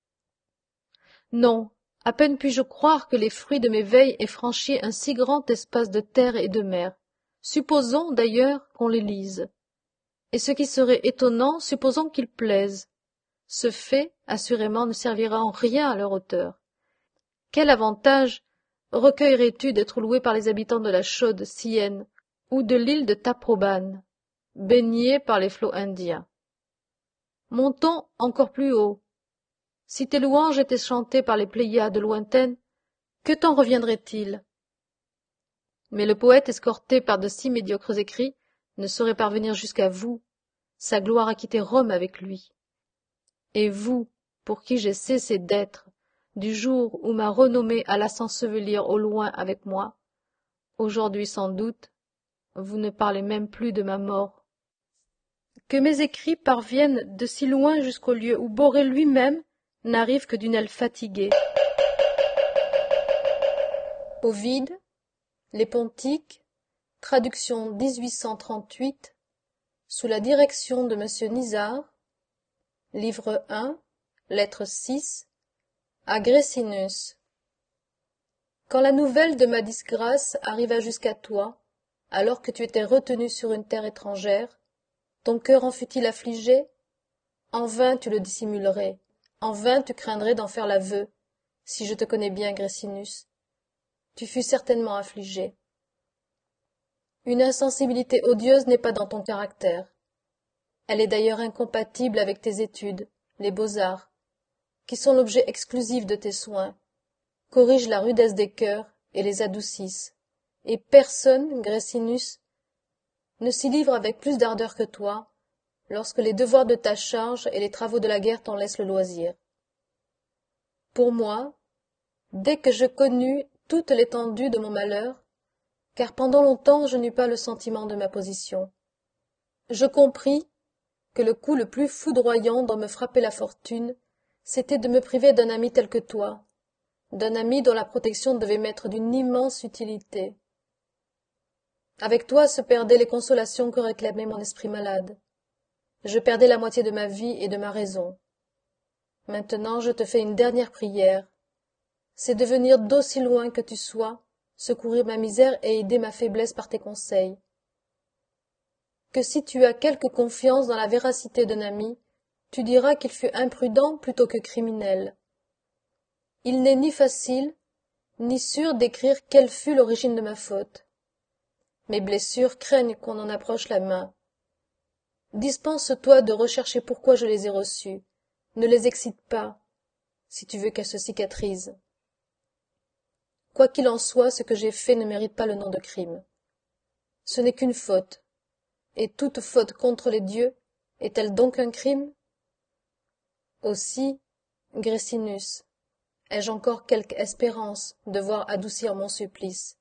Non, à peine puis-je croire que les fruits de mes veilles aient franchi un si grand espace de terre et de mer. Supposons, d'ailleurs, qu'on les lise. Et ce qui serait étonnant, supposons qu'ils plaisent. Ce fait, assurément, ne servira en rien à leur auteur. Quel avantage recueillerais-tu d'être loué par les habitants de la chaude Sienne ou de l'île de Taprobane, baignée par les flots indiens? Montons encore plus haut. Si tes louanges étaient chantées par les Pléiades lointaines, que t'en reviendrait-il? Mais le poète, escorté par de si médiocres écrits, ne saurait parvenir jusqu'à vous. Sa gloire a quitté Rome avec lui. Et vous, pour qui j'ai cessé d'être, du jour où ma renommée alla s'ensevelir au loin avec moi, aujourd'hui sans doute, vous ne parlez même plus de ma mort. Que mes écrits parviennent de si loin jusqu'au lieu où Borée lui-même n'arrive que d'une aile fatiguée. Ovide, Les Pontiques, traduction dix-huit cent trente-huit, sous la direction de Monsieur Nisard, livre un, lettre six, à Grécinus. Quand la nouvelle de ma disgrâce arriva jusqu'à toi, alors que tu étais retenu sur une terre étrangère, ton cœur en fut-il affligé? En vain tu le dissimulerais, en vain tu craindrais d'en faire l'aveu, si je te connais bien, Grécinus. Tu fus certainement affligé. Une insensibilité odieuse n'est pas dans ton caractère. Elle est d'ailleurs incompatible avec tes études, les beaux-arts, qui sont l'objet exclusif de tes soins, corrigent la rudesse des cœurs et les adoucissent. Et personne, Grécinus, ne s'y livre avec plus d'ardeur que toi, lorsque les devoirs de ta charge et les travaux de la guerre t'en laissent le loisir. Pour moi, dès que je connus toute l'étendue de mon malheur, car pendant longtemps je n'eus pas le sentiment de ma position, je compris que le coup le plus foudroyant dont me frappait la fortune, c'était de me priver d'un ami tel que toi, d'un ami dont la protection devait m'être d'une immense utilité. Avec toi se perdaient les consolations que réclamait mon esprit malade. Je perdais la moitié de ma vie et de ma raison. Maintenant je te fais une dernière prière, c'est de venir d'aussi loin que tu sois, secourir ma misère et aider ma faiblesse par tes conseils. Que si tu as quelque confiance dans la véracité d'un ami, tu diras qu'il fut imprudent plutôt que criminel. Il n'est ni facile, ni sûr d'écrire quelle fut l'origine de ma faute. Mes blessures craignent qu'on en approche la main. Dispense-toi de rechercher pourquoi je les ai reçues. Ne les excite pas, si tu veux qu'elles se cicatrisent. Quoi qu'il en soit, ce que j'ai fait ne mérite pas le nom de crime. Ce n'est qu'une faute. Et toute faute contre les dieux, est-elle donc un crime? Aussi, Grécinus, ai-je encore quelque espérance de voir adoucir mon supplice?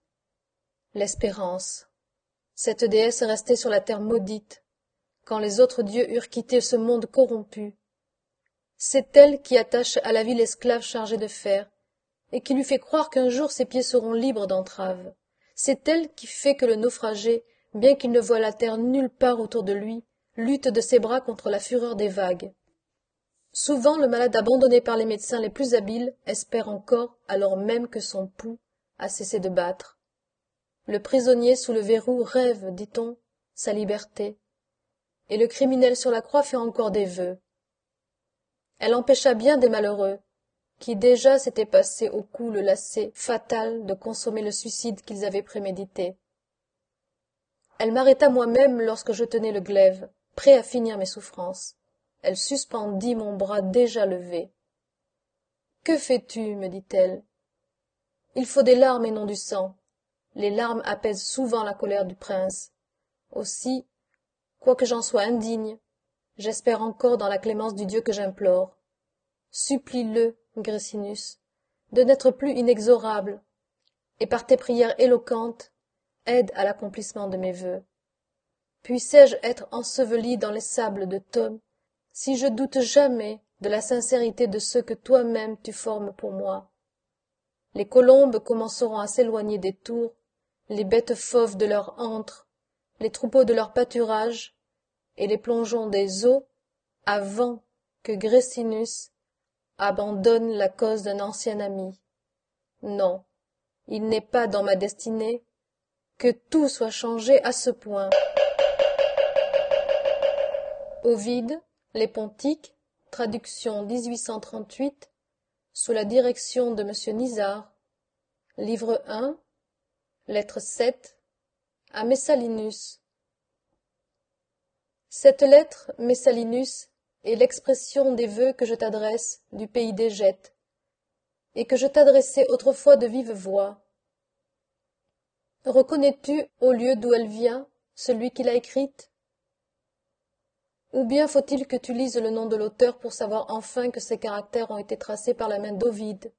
L'espérance. Cette déesse restait sur la terre maudite, quand les autres dieux eurent quitté ce monde corrompu. C'est elle qui attache à la vie l'esclave chargé de fer, et qui lui fait croire qu'un jour ses pieds seront libres d'entraves. C'est elle qui fait que le naufragé, bien qu'il ne voie la terre nulle part autour de lui, lutte de ses bras contre la fureur des vagues. Souvent le malade abandonné par les médecins les plus habiles espère encore, alors même que son pouls a cessé de battre. Le prisonnier sous le verrou rêve, dit-on, sa liberté, et le criminel sur la croix fait encore des vœux. Elle empêcha bien des malheureux, qui déjà s'étaient passés au cou le lacet fatal de consommer le suicide qu'ils avaient prémédité. Elle m'arrêta moi-même lorsque je tenais le glaive, prêt à finir mes souffrances. Elle suspendit mon bras déjà levé. « Que fais-tu » me dit-elle. « Il faut des larmes et non du sang. Les larmes apaisent souvent la colère du prince. Aussi, quoique j'en sois indigne, j'espère encore dans la clémence du Dieu que j'implore. Supplie-le, Grécinus, de n'être plus inexorable, et par tes prières éloquentes, aide à l'accomplissement de mes vœux. Puissé-je être enseveli dans les sables de Thôme, si je doute jamais de la sincérité de ceux que toi-même tu formes pour moi. Les colombes commenceront à s'éloigner des tours, les bêtes fauves de leurs antres, les troupeaux de leur pâturage, et les plongeons des eaux, avant que Grécinus abandonne la cause d'un ancien ami. Non, il n'est pas dans ma destinée que tout soit changé à ce point. Ovide, Les Pontiques, traduction dix-huit cent trente-huit, sous la direction de M. Nisard, livre un, lettre sept, à Messalinus. Cette lettre, Messalinus, est l'expression des vœux que je t'adresse du pays d'Égette, et que je t'adressais autrefois de vive voix. Reconnais-tu, au lieu d'où elle vient, celui qui l'a écrite? Ou bien faut-il que tu lises le nom de l'auteur pour savoir enfin que ces caractères ont été tracés par la main d'Ovide?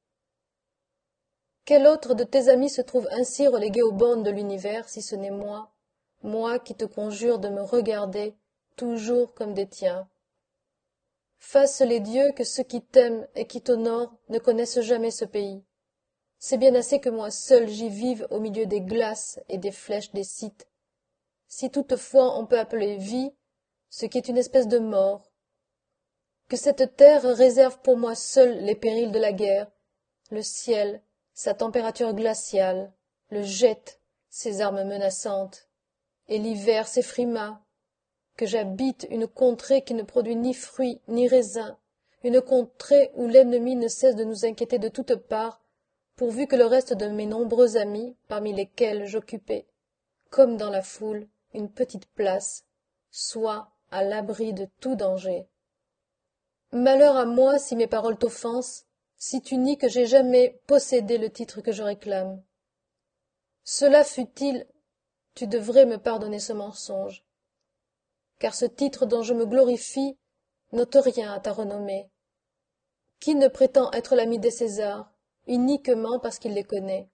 Quel autre de tes amis se trouve ainsi relégué aux bornes de l'univers, si ce n'est moi, moi qui te conjure de me regarder toujours comme des tiens? Fassent les dieux que ceux qui t'aiment et qui t'honorent ne connaissent jamais ce pays. C'est bien assez que moi seul j'y vive au milieu des glaces et des flèches des Scythes. Si toutefois on peut appeler vie ce qui est une espèce de mort, que cette terre réserve pour moi seule les périls de la guerre, le ciel, sa température glaciale, le jette, ses armes menaçantes, et l'hiver, ses frimas, que j'habite une contrée qui ne produit ni fruits ni raisins, une contrée où l'ennemi ne cesse de nous inquiéter de toutes parts, pourvu que le reste de mes nombreux amis, parmi lesquels j'occupais, comme dans la foule, une petite place, soit à l'abri de tout danger. Malheur à moi si mes paroles t'offensent, si tu nies que j'ai jamais possédé le titre que je réclame. Cela fût-il, tu devrais me pardonner ce mensonge, car ce titre dont je me glorifie n'ôte rien à ta renommée. Qui ne prétend être l'ami des Césars, uniquement parce qu'il les connaît?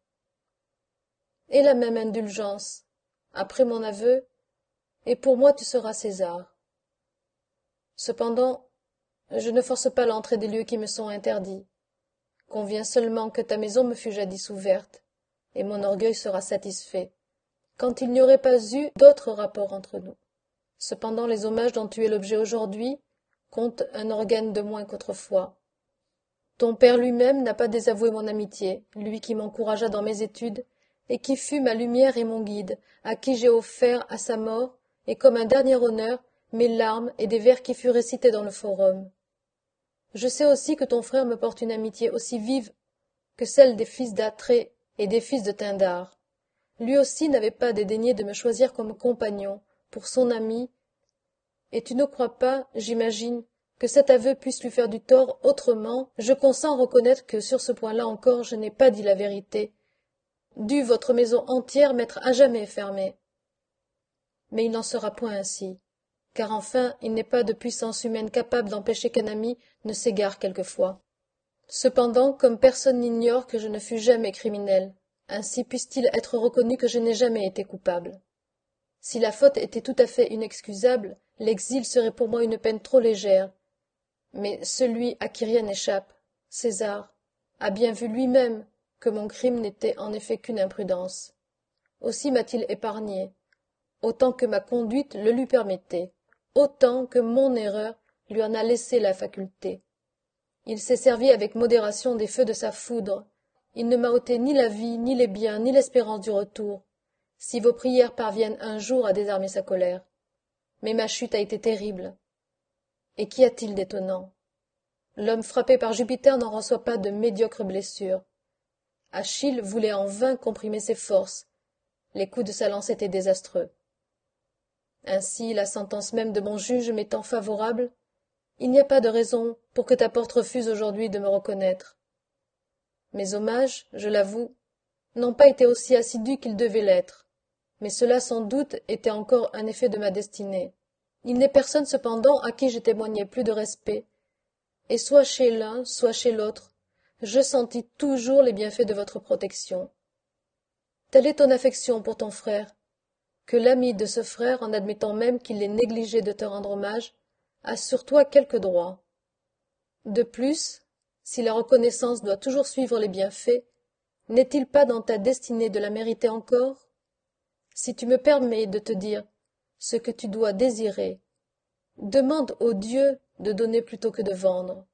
Et la même indulgence, après mon aveu, et pour moi tu seras César. Cependant, je ne force pas l'entrée des lieux qui me sont interdits. Conviens seulement que ta maison me fut jadis ouverte, et mon orgueil sera satisfait, quand il n'y aurait pas eu d'autres rapports entre nous. Cependant, les hommages dont tu es l'objet aujourd'hui comptent un organe de moins qu'autrefois. Ton père lui-même n'a pas désavoué mon amitié, lui qui m'encouragea dans mes études et qui fut ma lumière et mon guide, à qui j'ai offert à sa mort, et comme un dernier honneur, mes larmes et des vers qui furent récités dans le forum. Je sais aussi que ton frère me porte une amitié aussi vive que celle des fils d'Atrée et des fils de Tindar. Lui aussi n'avait pas dédaigné de me choisir comme compagnon, pour son ami, et tu ne crois pas, j'imagine, que cet aveu puisse lui faire du tort autrement. Je consens reconnaître que sur ce point-là encore je n'ai pas dit la vérité, dû votre maison entière m'être à jamais fermée. Mais il n'en sera point ainsi, car enfin il n'est pas de puissance humaine capable d'empêcher qu'un ami ne s'égare quelquefois. Cependant, comme personne n'ignore que je ne fus jamais criminel, ainsi puisse-t-il être reconnu que je n'ai jamais été coupable. Si la faute était tout à fait inexcusable, l'exil serait pour moi une peine trop légère. Mais celui à qui rien n'échappe, César, a bien vu lui-même que mon crime n'était en effet qu'une imprudence. Aussi m'a-t-il épargné, autant que ma conduite le lui permettait, autant que mon erreur lui en a laissé la faculté. Il s'est servi avec modération des feux de sa foudre. Il ne m'a ôté ni la vie, ni les biens, ni l'espérance du retour, si vos prières parviennent un jour à désarmer sa colère. Mais ma chute a été terrible. Et qu'y a-t-il d'étonnant? L'homme frappé par Jupiter n'en reçoit pas de médiocres blessures. Achille voulait en vain comprimer ses forces. Les coups de sa lance étaient désastreux. Ainsi, la sentence même de mon juge m'étant favorable, il n'y a pas de raison pour que ta porte refuse aujourd'hui de me reconnaître. Mes hommages, je l'avoue, n'ont pas été aussi assidus qu'ils devaient l'être, mais cela sans doute était encore un effet de ma destinée. Il n'est personne cependant à qui j'ai témoigné plus de respect, et soit chez l'un, soit chez l'autre, je sentis toujours les bienfaits de votre protection. Telle est ton affection pour ton frère, que l'ami de ce frère, en admettant même qu'il ait négligé de te rendre hommage, a sur toi quelque droit. De plus, si la reconnaissance doit toujours suivre les bienfaits, n'est-il pas dans ta destinée de la mériter encore? Si tu me permets de te dire ce que tu dois désirer, demande au Dieu de donner plutôt que de vendre.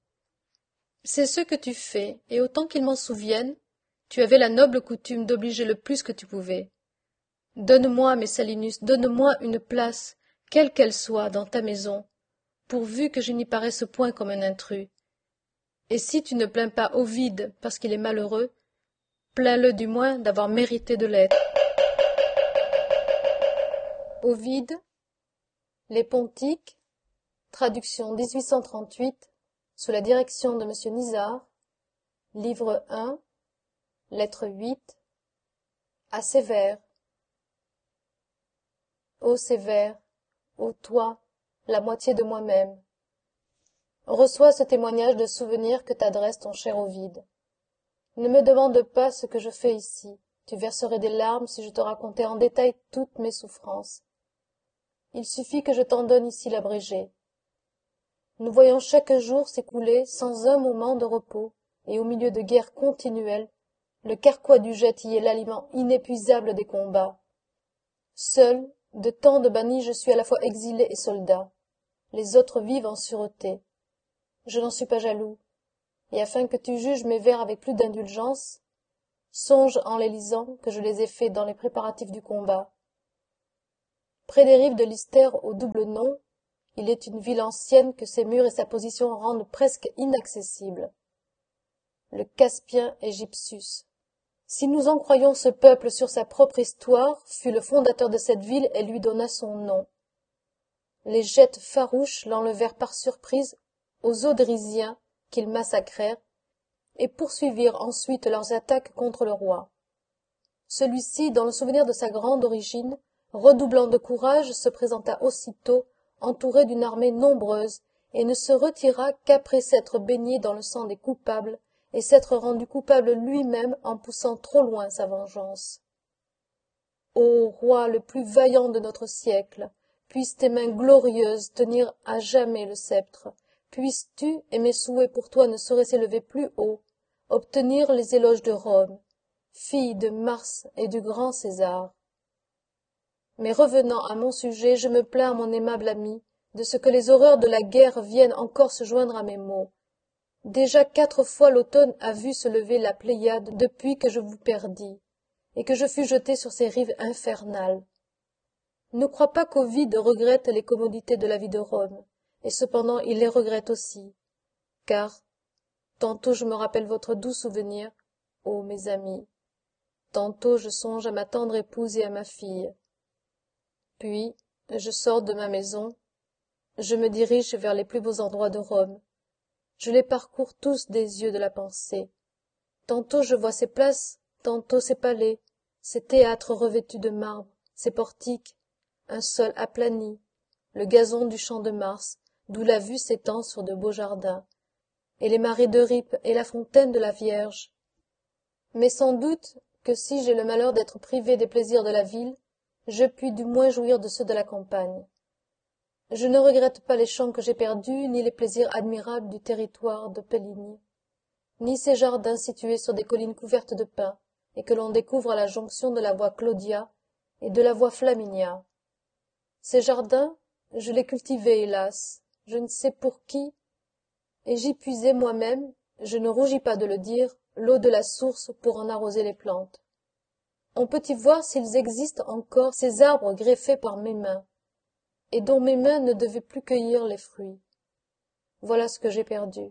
C'est ce que tu fais, et autant qu'il m'en souvienne, tu avais la noble coutume d'obliger le plus que tu pouvais. Donne-moi, Messalinus, donne-moi une place, quelle qu'elle soit, dans ta maison, pourvu que je n'y paraisse point comme un intrus. Et si tu ne plains pas Ovide parce qu'il est malheureux, plains-le du moins d'avoir mérité de l'être. Ovide, Les Pontiques, traduction dix-huit cent trente-huit, sous la direction de M. Nizard, livre un, lettre huit, à Sévère. Ô Sévère, ô toi, la moitié de moi-même, reçois ce témoignage de souvenir que t'adresse ton cher Ovide. Ne me demande pas ce que je fais ici, tu verserais des larmes si je te racontais en détail toutes mes souffrances. Il suffit que je t'en donne ici l'abrégé. Nous voyons chaque jour s'écouler sans un moment de repos, et au milieu de guerres continuelles, le carquois du jet y est l'aliment inépuisable des combats. Seul, de tant de bannis, je suis à la fois exilé et soldat. Les autres vivent en sûreté. Je n'en suis pas jaloux, et afin que tu juges mes vers avec plus d'indulgence, songe en les lisant que je les ai faits dans les préparatifs du combat. Près des rives de l'Ister au double nom, il est une ville ancienne que ses murs et sa position rendent presque inaccessible. Le Caspien Égyptius. Si nous en croyons ce peuple sur sa propre histoire, fut le fondateur de cette ville et lui donna son nom. Les Gètes farouches l'enlevèrent par surprise aux Odrysiens qu'ils massacrèrent et poursuivirent ensuite leurs attaques contre le roi. Celui-ci, dans le souvenir de sa grande origine, redoublant de courage, se présenta aussitôt, entouré d'une armée nombreuse, et ne se retira qu'après s'être baigné dans le sang des coupables et s'être rendu coupable lui-même en poussant trop loin sa vengeance. Ô roi le plus vaillant de notre siècle, puissent tes mains glorieuses tenir à jamais le sceptre, puisses-tu, et mes souhaits pour toi ne sauraient s'élever plus haut, obtenir les éloges de Rome, fille de Mars et du grand César. Mais revenant à mon sujet, je me plains, mon aimable ami, de ce que les horreurs de la guerre viennent encore se joindre à mes maux. Déjà quatre fois l'automne a vu se lever la Pléiade depuis que je vous perdis, et que je fus jeté sur ces rives infernales. Ne crois pas qu'Ovide regrette les commodités de la vie de Rome, et cependant il les regrette aussi, car tantôt je me rappelle votre doux souvenir, ô mes amis, tantôt je songe à ma tendre épouse et à ma fille. Puis je sors de ma maison, je me dirige vers les plus beaux endroits de Rome, je les parcours tous des yeux de la pensée. Tantôt je vois ces places, tantôt ces palais, ces théâtres revêtus de marbre, ces portiques, un sol aplani, le gazon du champ de Mars, d'où la vue s'étend sur de beaux jardins, et les marais d'Eurype et la fontaine de la Vierge. Mais sans doute que si j'ai le malheur d'être privé des plaisirs de la ville, je puis du moins jouir de ceux de la campagne. Je ne regrette pas les champs que j'ai perdus, ni les plaisirs admirables du territoire de Pelligny, ni ces jardins situés sur des collines couvertes de pins, et que l'on découvre à la jonction de la voie Claudia et de la voie Flaminia. Ces jardins, je les cultivais, hélas, je ne sais pour qui, et j'y puisais moi-même, je ne rougis pas de le dire, l'eau de la source pour en arroser les plantes. On peut y voir s'ils existent encore ces arbres greffés par mes mains, et dont mes mains ne devaient plus cueillir les fruits. Voilà ce que j'ai perdu.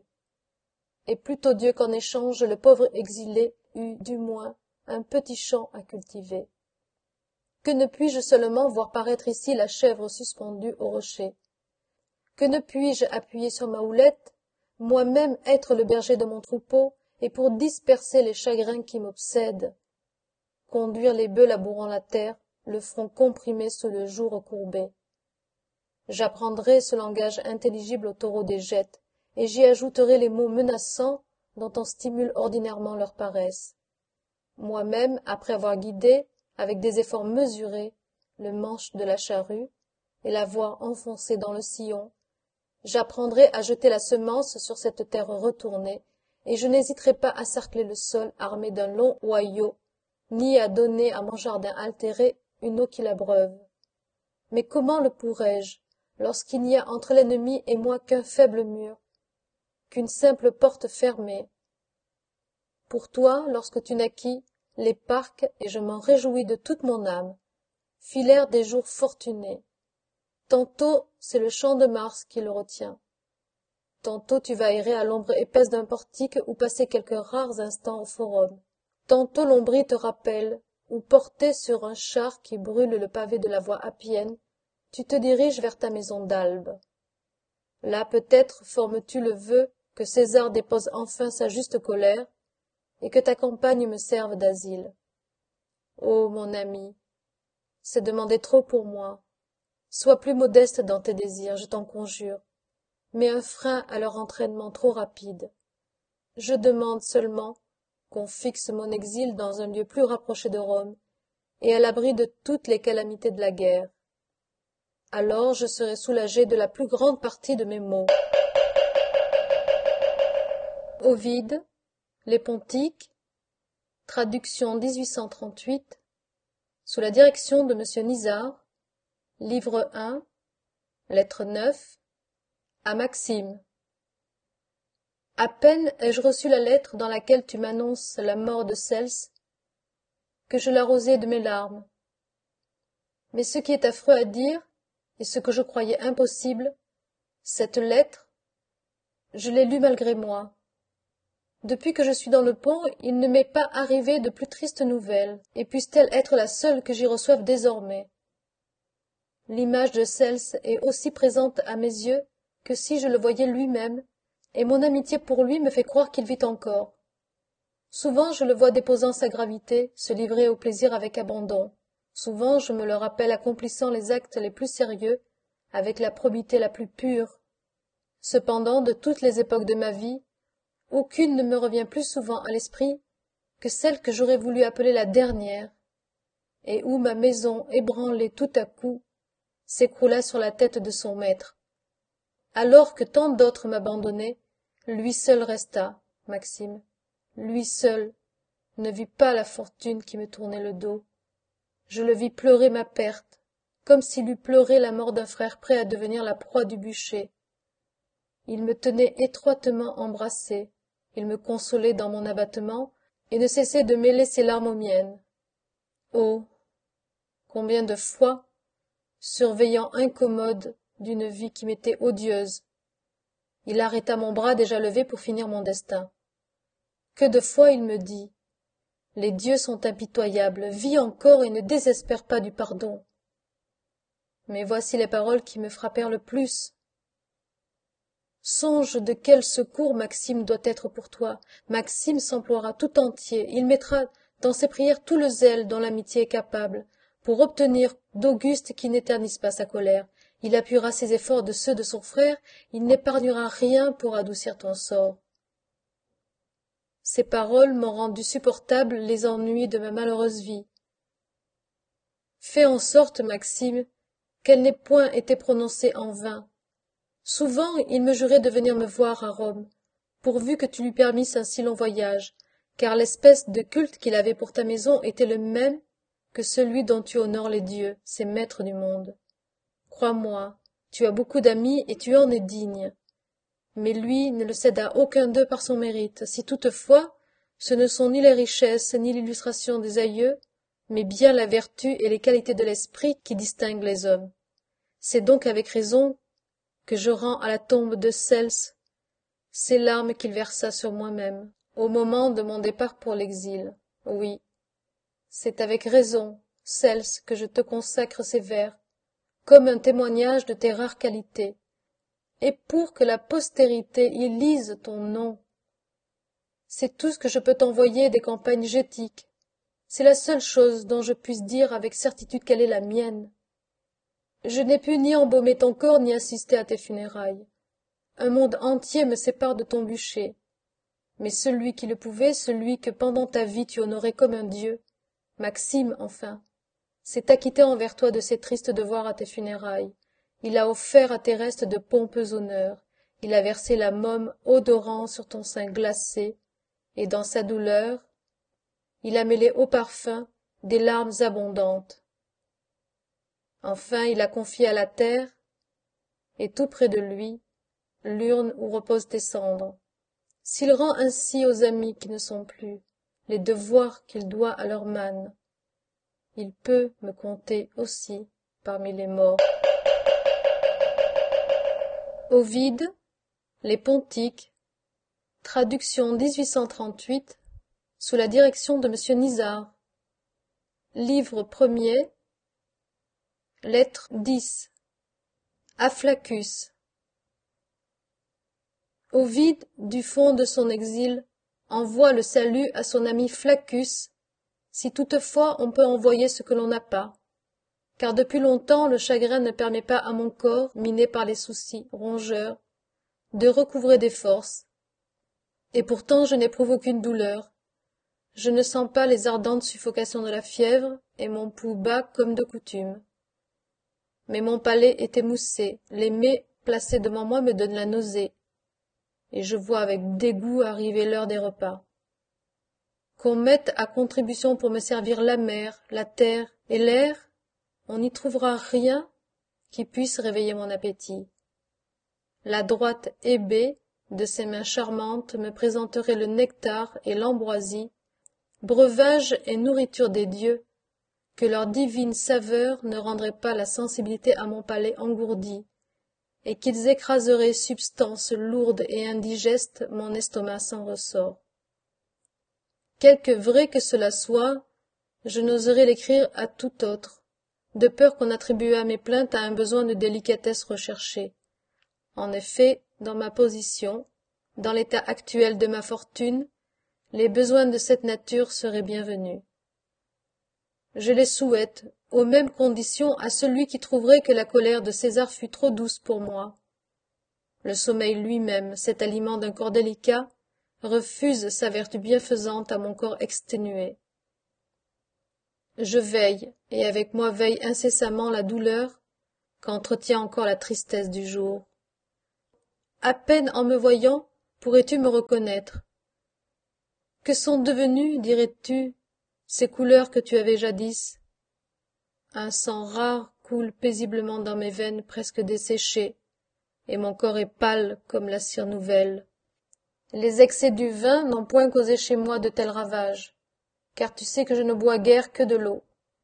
Et plutôt Dieu qu'en échange le pauvre exilé eût, du moins, un petit champ à cultiver. Que ne puis-je seulement voir paraître ici la chèvre suspendue au rocher? Que ne puis-je appuyer sur ma houlette, moi-même être le berger de mon troupeau, et pour disperser les chagrins qui m'obsèdent, conduire les bœufs labourant la terre, le front comprimé sous le joug recourbé. J'apprendrai ce langage intelligible aux taureaux des gettes, et j'y ajouterai les mots menaçants dont on stimule ordinairement leur paresse. Moi-même, après avoir guidé, avec des efforts mesurés, le manche de la charrue, et l'avoir enfoncé dans le sillon, j'apprendrai à jeter la semence sur cette terre retournée, et je n'hésiterai pas à cercler le sol armé d'un long hoyau, ni à donner à mon jardin altéré une eau qui l'abreuve. Mais comment le pourrais-je, lorsqu'il n'y a entre l'ennemi et moi qu'un faible mur, qu'une simple porte fermée? Pour toi, lorsque tu naquis, les parcs, et je m'en réjouis de toute mon âme, filèrent des jours fortunés. Tantôt c'est le champ de Mars qui le retient. Tantôt tu vas errer à l'ombre épaisse d'un portique ou passer quelques rares instants au forum. Tantôt l'ombrie te rappelle, ou porté sur un char qui brûle le pavé de la voie appienne, tu te diriges vers ta maison d'Albe. Là peut-être formes-tu le vœu que César dépose enfin sa juste colère, et que ta campagne me serve d'asile. Ô mon ami, c'est demander trop pour moi. Sois plus modeste dans tes désirs, je t'en conjure, mais un frein à leur entraînement trop rapide. Je demande seulement qu'on fixe mon exil dans un lieu plus rapproché de Rome, et à l'abri de toutes les calamités de la guerre. Alors je serai soulagé de la plus grande partie de mes maux. Ovide, Les Pontiques, traduction dix-huit cent trente-huit, sous la direction de Monsieur Nizard, livre un, lettre neuf, à Maxime. À peine ai-je reçu la lettre dans laquelle tu m'annonces la mort de Cels, que je l'arrosai de mes larmes. Mais ce qui est affreux à dire, et ce que je croyais impossible, cette lettre, je l'ai lue malgré moi. Depuis que je suis dans le pont, il ne m'est pas arrivé de plus tristes nouvelles, et puisse-t-elle être la seule que j'y reçoive désormais. L'image de Cels est aussi présente à mes yeux que si je le voyais lui-même, et mon amitié pour lui me fait croire qu'il vit encore. Souvent je le vois déposant sa gravité, se livrer au plaisir avec abandon. Souvent je me le rappelle accomplissant les actes les plus sérieux, avec la probité la plus pure. Cependant, de toutes les époques de ma vie, aucune ne me revient plus souvent à l'esprit que celle que j'aurais voulu appeler la dernière, et où ma maison, ébranlée tout à coup, s'écroula sur la tête de son maître. Alors que tant d'autres m'abandonnaient, lui seul resta, Maxime, lui seul, ne vit pas la fortune qui me tournait le dos. Je le vis pleurer ma perte, comme s'il eût pleuré la mort d'un frère prêt à devenir la proie du bûcher. Il me tenait étroitement embrassé, il me consolait dans mon abattement, et ne cessait de mêler ses larmes aux miennes. Oh, combien de fois, surveillant incommode d'une vie qui m'était odieuse, il arrêta mon bras déjà levé pour finir mon destin. Que de fois il me dit « Les dieux sont impitoyables, vis encore et ne désespère pas du pardon. » Mais voici les paroles qui me frappèrent le plus. Songe de quel secours Maxime doit être pour toi. Maxime s'emploiera tout entier, il mettra dans ses prières tout le zèle dont l'amitié est capable, pour obtenir d'Auguste qui n'éternise pas sa colère. Il appuiera ses efforts de ceux de son frère, il n'épargnera rien pour adoucir ton sort. Ces paroles m'ont rendu supportables les ennuis de ma malheureuse vie. Fais en sorte, Maxime, qu'elle n'ait point été prononcée en vain. Souvent il me jurait de venir me voir à Rome, pourvu que tu lui permisses un si long voyage, car l'espèce de culte qu'il avait pour ta maison était le même que celui dont tu honores les dieux, ces maîtres du monde. Crois-moi, tu as beaucoup d'amis et tu en es digne. Mais lui ne le cède à aucun d'eux par son mérite, si toutefois ce ne sont ni les richesses ni l'illustration des aïeux, mais bien la vertu et les qualités de l'esprit qui distinguent les hommes. C'est donc avec raison que je rends à la tombe de Cels ces larmes qu'il versa sur moi-même, au moment de mon départ pour l'exil. Oui, c'est avec raison, Cels, que je te consacre ces vers, comme un témoignage de tes rares qualités, et pour que la postérité y lise ton nom. C'est tout ce que je peux t'envoyer des campagnes gétiques. C'est la seule chose dont je puisse dire avec certitude qu'elle est la mienne. Je n'ai pu ni embaumer ton corps ni assister à tes funérailles. Un monde entier me sépare de ton bûcher. Mais celui qui le pouvait, celui que pendant ta vie tu honorais comme un dieu, Maxime enfin, s'est acquitté envers toi de ses tristes devoirs à tes funérailles. Il a offert à tes restes de pompeux honneurs. Il a versé la môme odorant sur ton sein glacé, et dans sa douleur, il a mêlé au parfum des larmes abondantes. Enfin, il a confié à la terre, et tout près de lui, l'urne où reposent tes cendres. S'il rend ainsi aux amis qui ne sont plus les devoirs qu'il doit à leur manne, il peut me compter aussi parmi les morts. Ovide, Les Pontiques, traduction dix-huit cent trente-huit, sous la direction de Monsieur Nizard. Livre premier, lettre dix. À Flaccus. Ovide, du fond de son exil, envoie le salut à son ami Flaccus, si toutefois on peut envoyer ce que l'on n'a pas, car depuis longtemps le chagrin ne permet pas à mon corps, miné par les soucis rongeurs, de recouvrer des forces, et pourtant je n'éprouve aucune douleur. Je ne sens pas les ardentes suffocations de la fièvre, et mon pouls bat comme de coutume. Mais mon palais est émoussé, les mets placés devant moi me donnent la nausée, et je vois avec dégoût arriver l'heure des repas. Qu'on mette à contribution pour me servir la mer, la terre et l'air, on n'y trouvera rien qui puisse réveiller mon appétit. La droite Hébé, de ses mains charmantes, me présenterait le nectar et l'ambroisie, breuvage et nourriture des dieux, que leur divine saveur ne rendrait pas la sensibilité à mon palais engourdi, et qu'ils écraseraient substance lourde et indigeste mon estomac sans ressort. Quelque vrai que cela soit, je n'oserais l'écrire à tout autre, de peur qu'on attribuât mes plaintes à un besoin de délicatesse recherchée. En effet, dans ma position, dans l'état actuel de ma fortune, les besoins de cette nature seraient bienvenus. Je les souhaite, aux mêmes conditions, à celui qui trouverait que la colère de César fut trop douce pour moi. Le sommeil lui-même, cet aliment d'un corps délicat, refuse sa vertu bienfaisante à mon corps exténué. Je veille, et avec moi veille incessamment la douleur qu'entretient encore la tristesse du jour. À peine en me voyant, pourrais-tu me reconnaître. Que sont devenues, dirais-tu, ces couleurs que tu avais jadis? Un sang rare coule paisiblement dans mes veines presque desséchées, et mon corps est pâle comme la cire nouvelle. Les excès du vin n'ont point causé chez moi de tels ravages, car tu sais que je ne bois guère que de l'eau.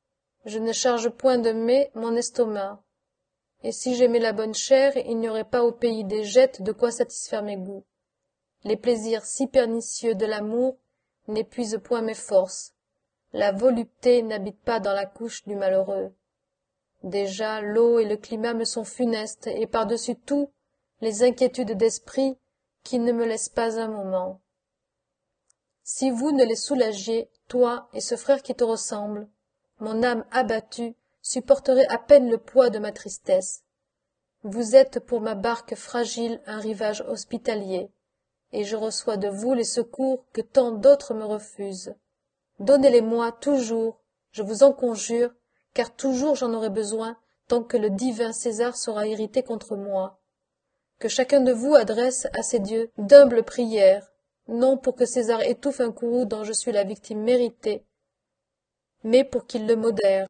Je ne charge point de mets mon estomac. Et si j'aimais la bonne chair, il n'y aurait pas au pays des gettes de quoi satisfaire mes goûts. Les plaisirs si pernicieux de l'amour n'épuisent point mes forces. La volupté n'habite pas dans la couche du malheureux. Déjà, l'eau et le climat me sont funestes, et par-dessus tout, les inquiétudes d'esprit qui ne me laissent pas un moment. Si vous ne les soulagiez, toi et ce frère qui te ressemble, mon âme abattue supporterait à peine le poids de ma tristesse. Vous êtes pour ma barque fragile un rivage hospitalier, et je reçois de vous les secours que tant d'autres me refusent. Donnez-les-moi toujours, je vous en conjure, car toujours j'en aurai besoin tant que le divin César sera irrité contre moi. Que chacun de vous adresse à ses dieux d'humbles prières, non pour que César étouffe un courroux dont je suis la victime méritée, mais pour qu'il le modère.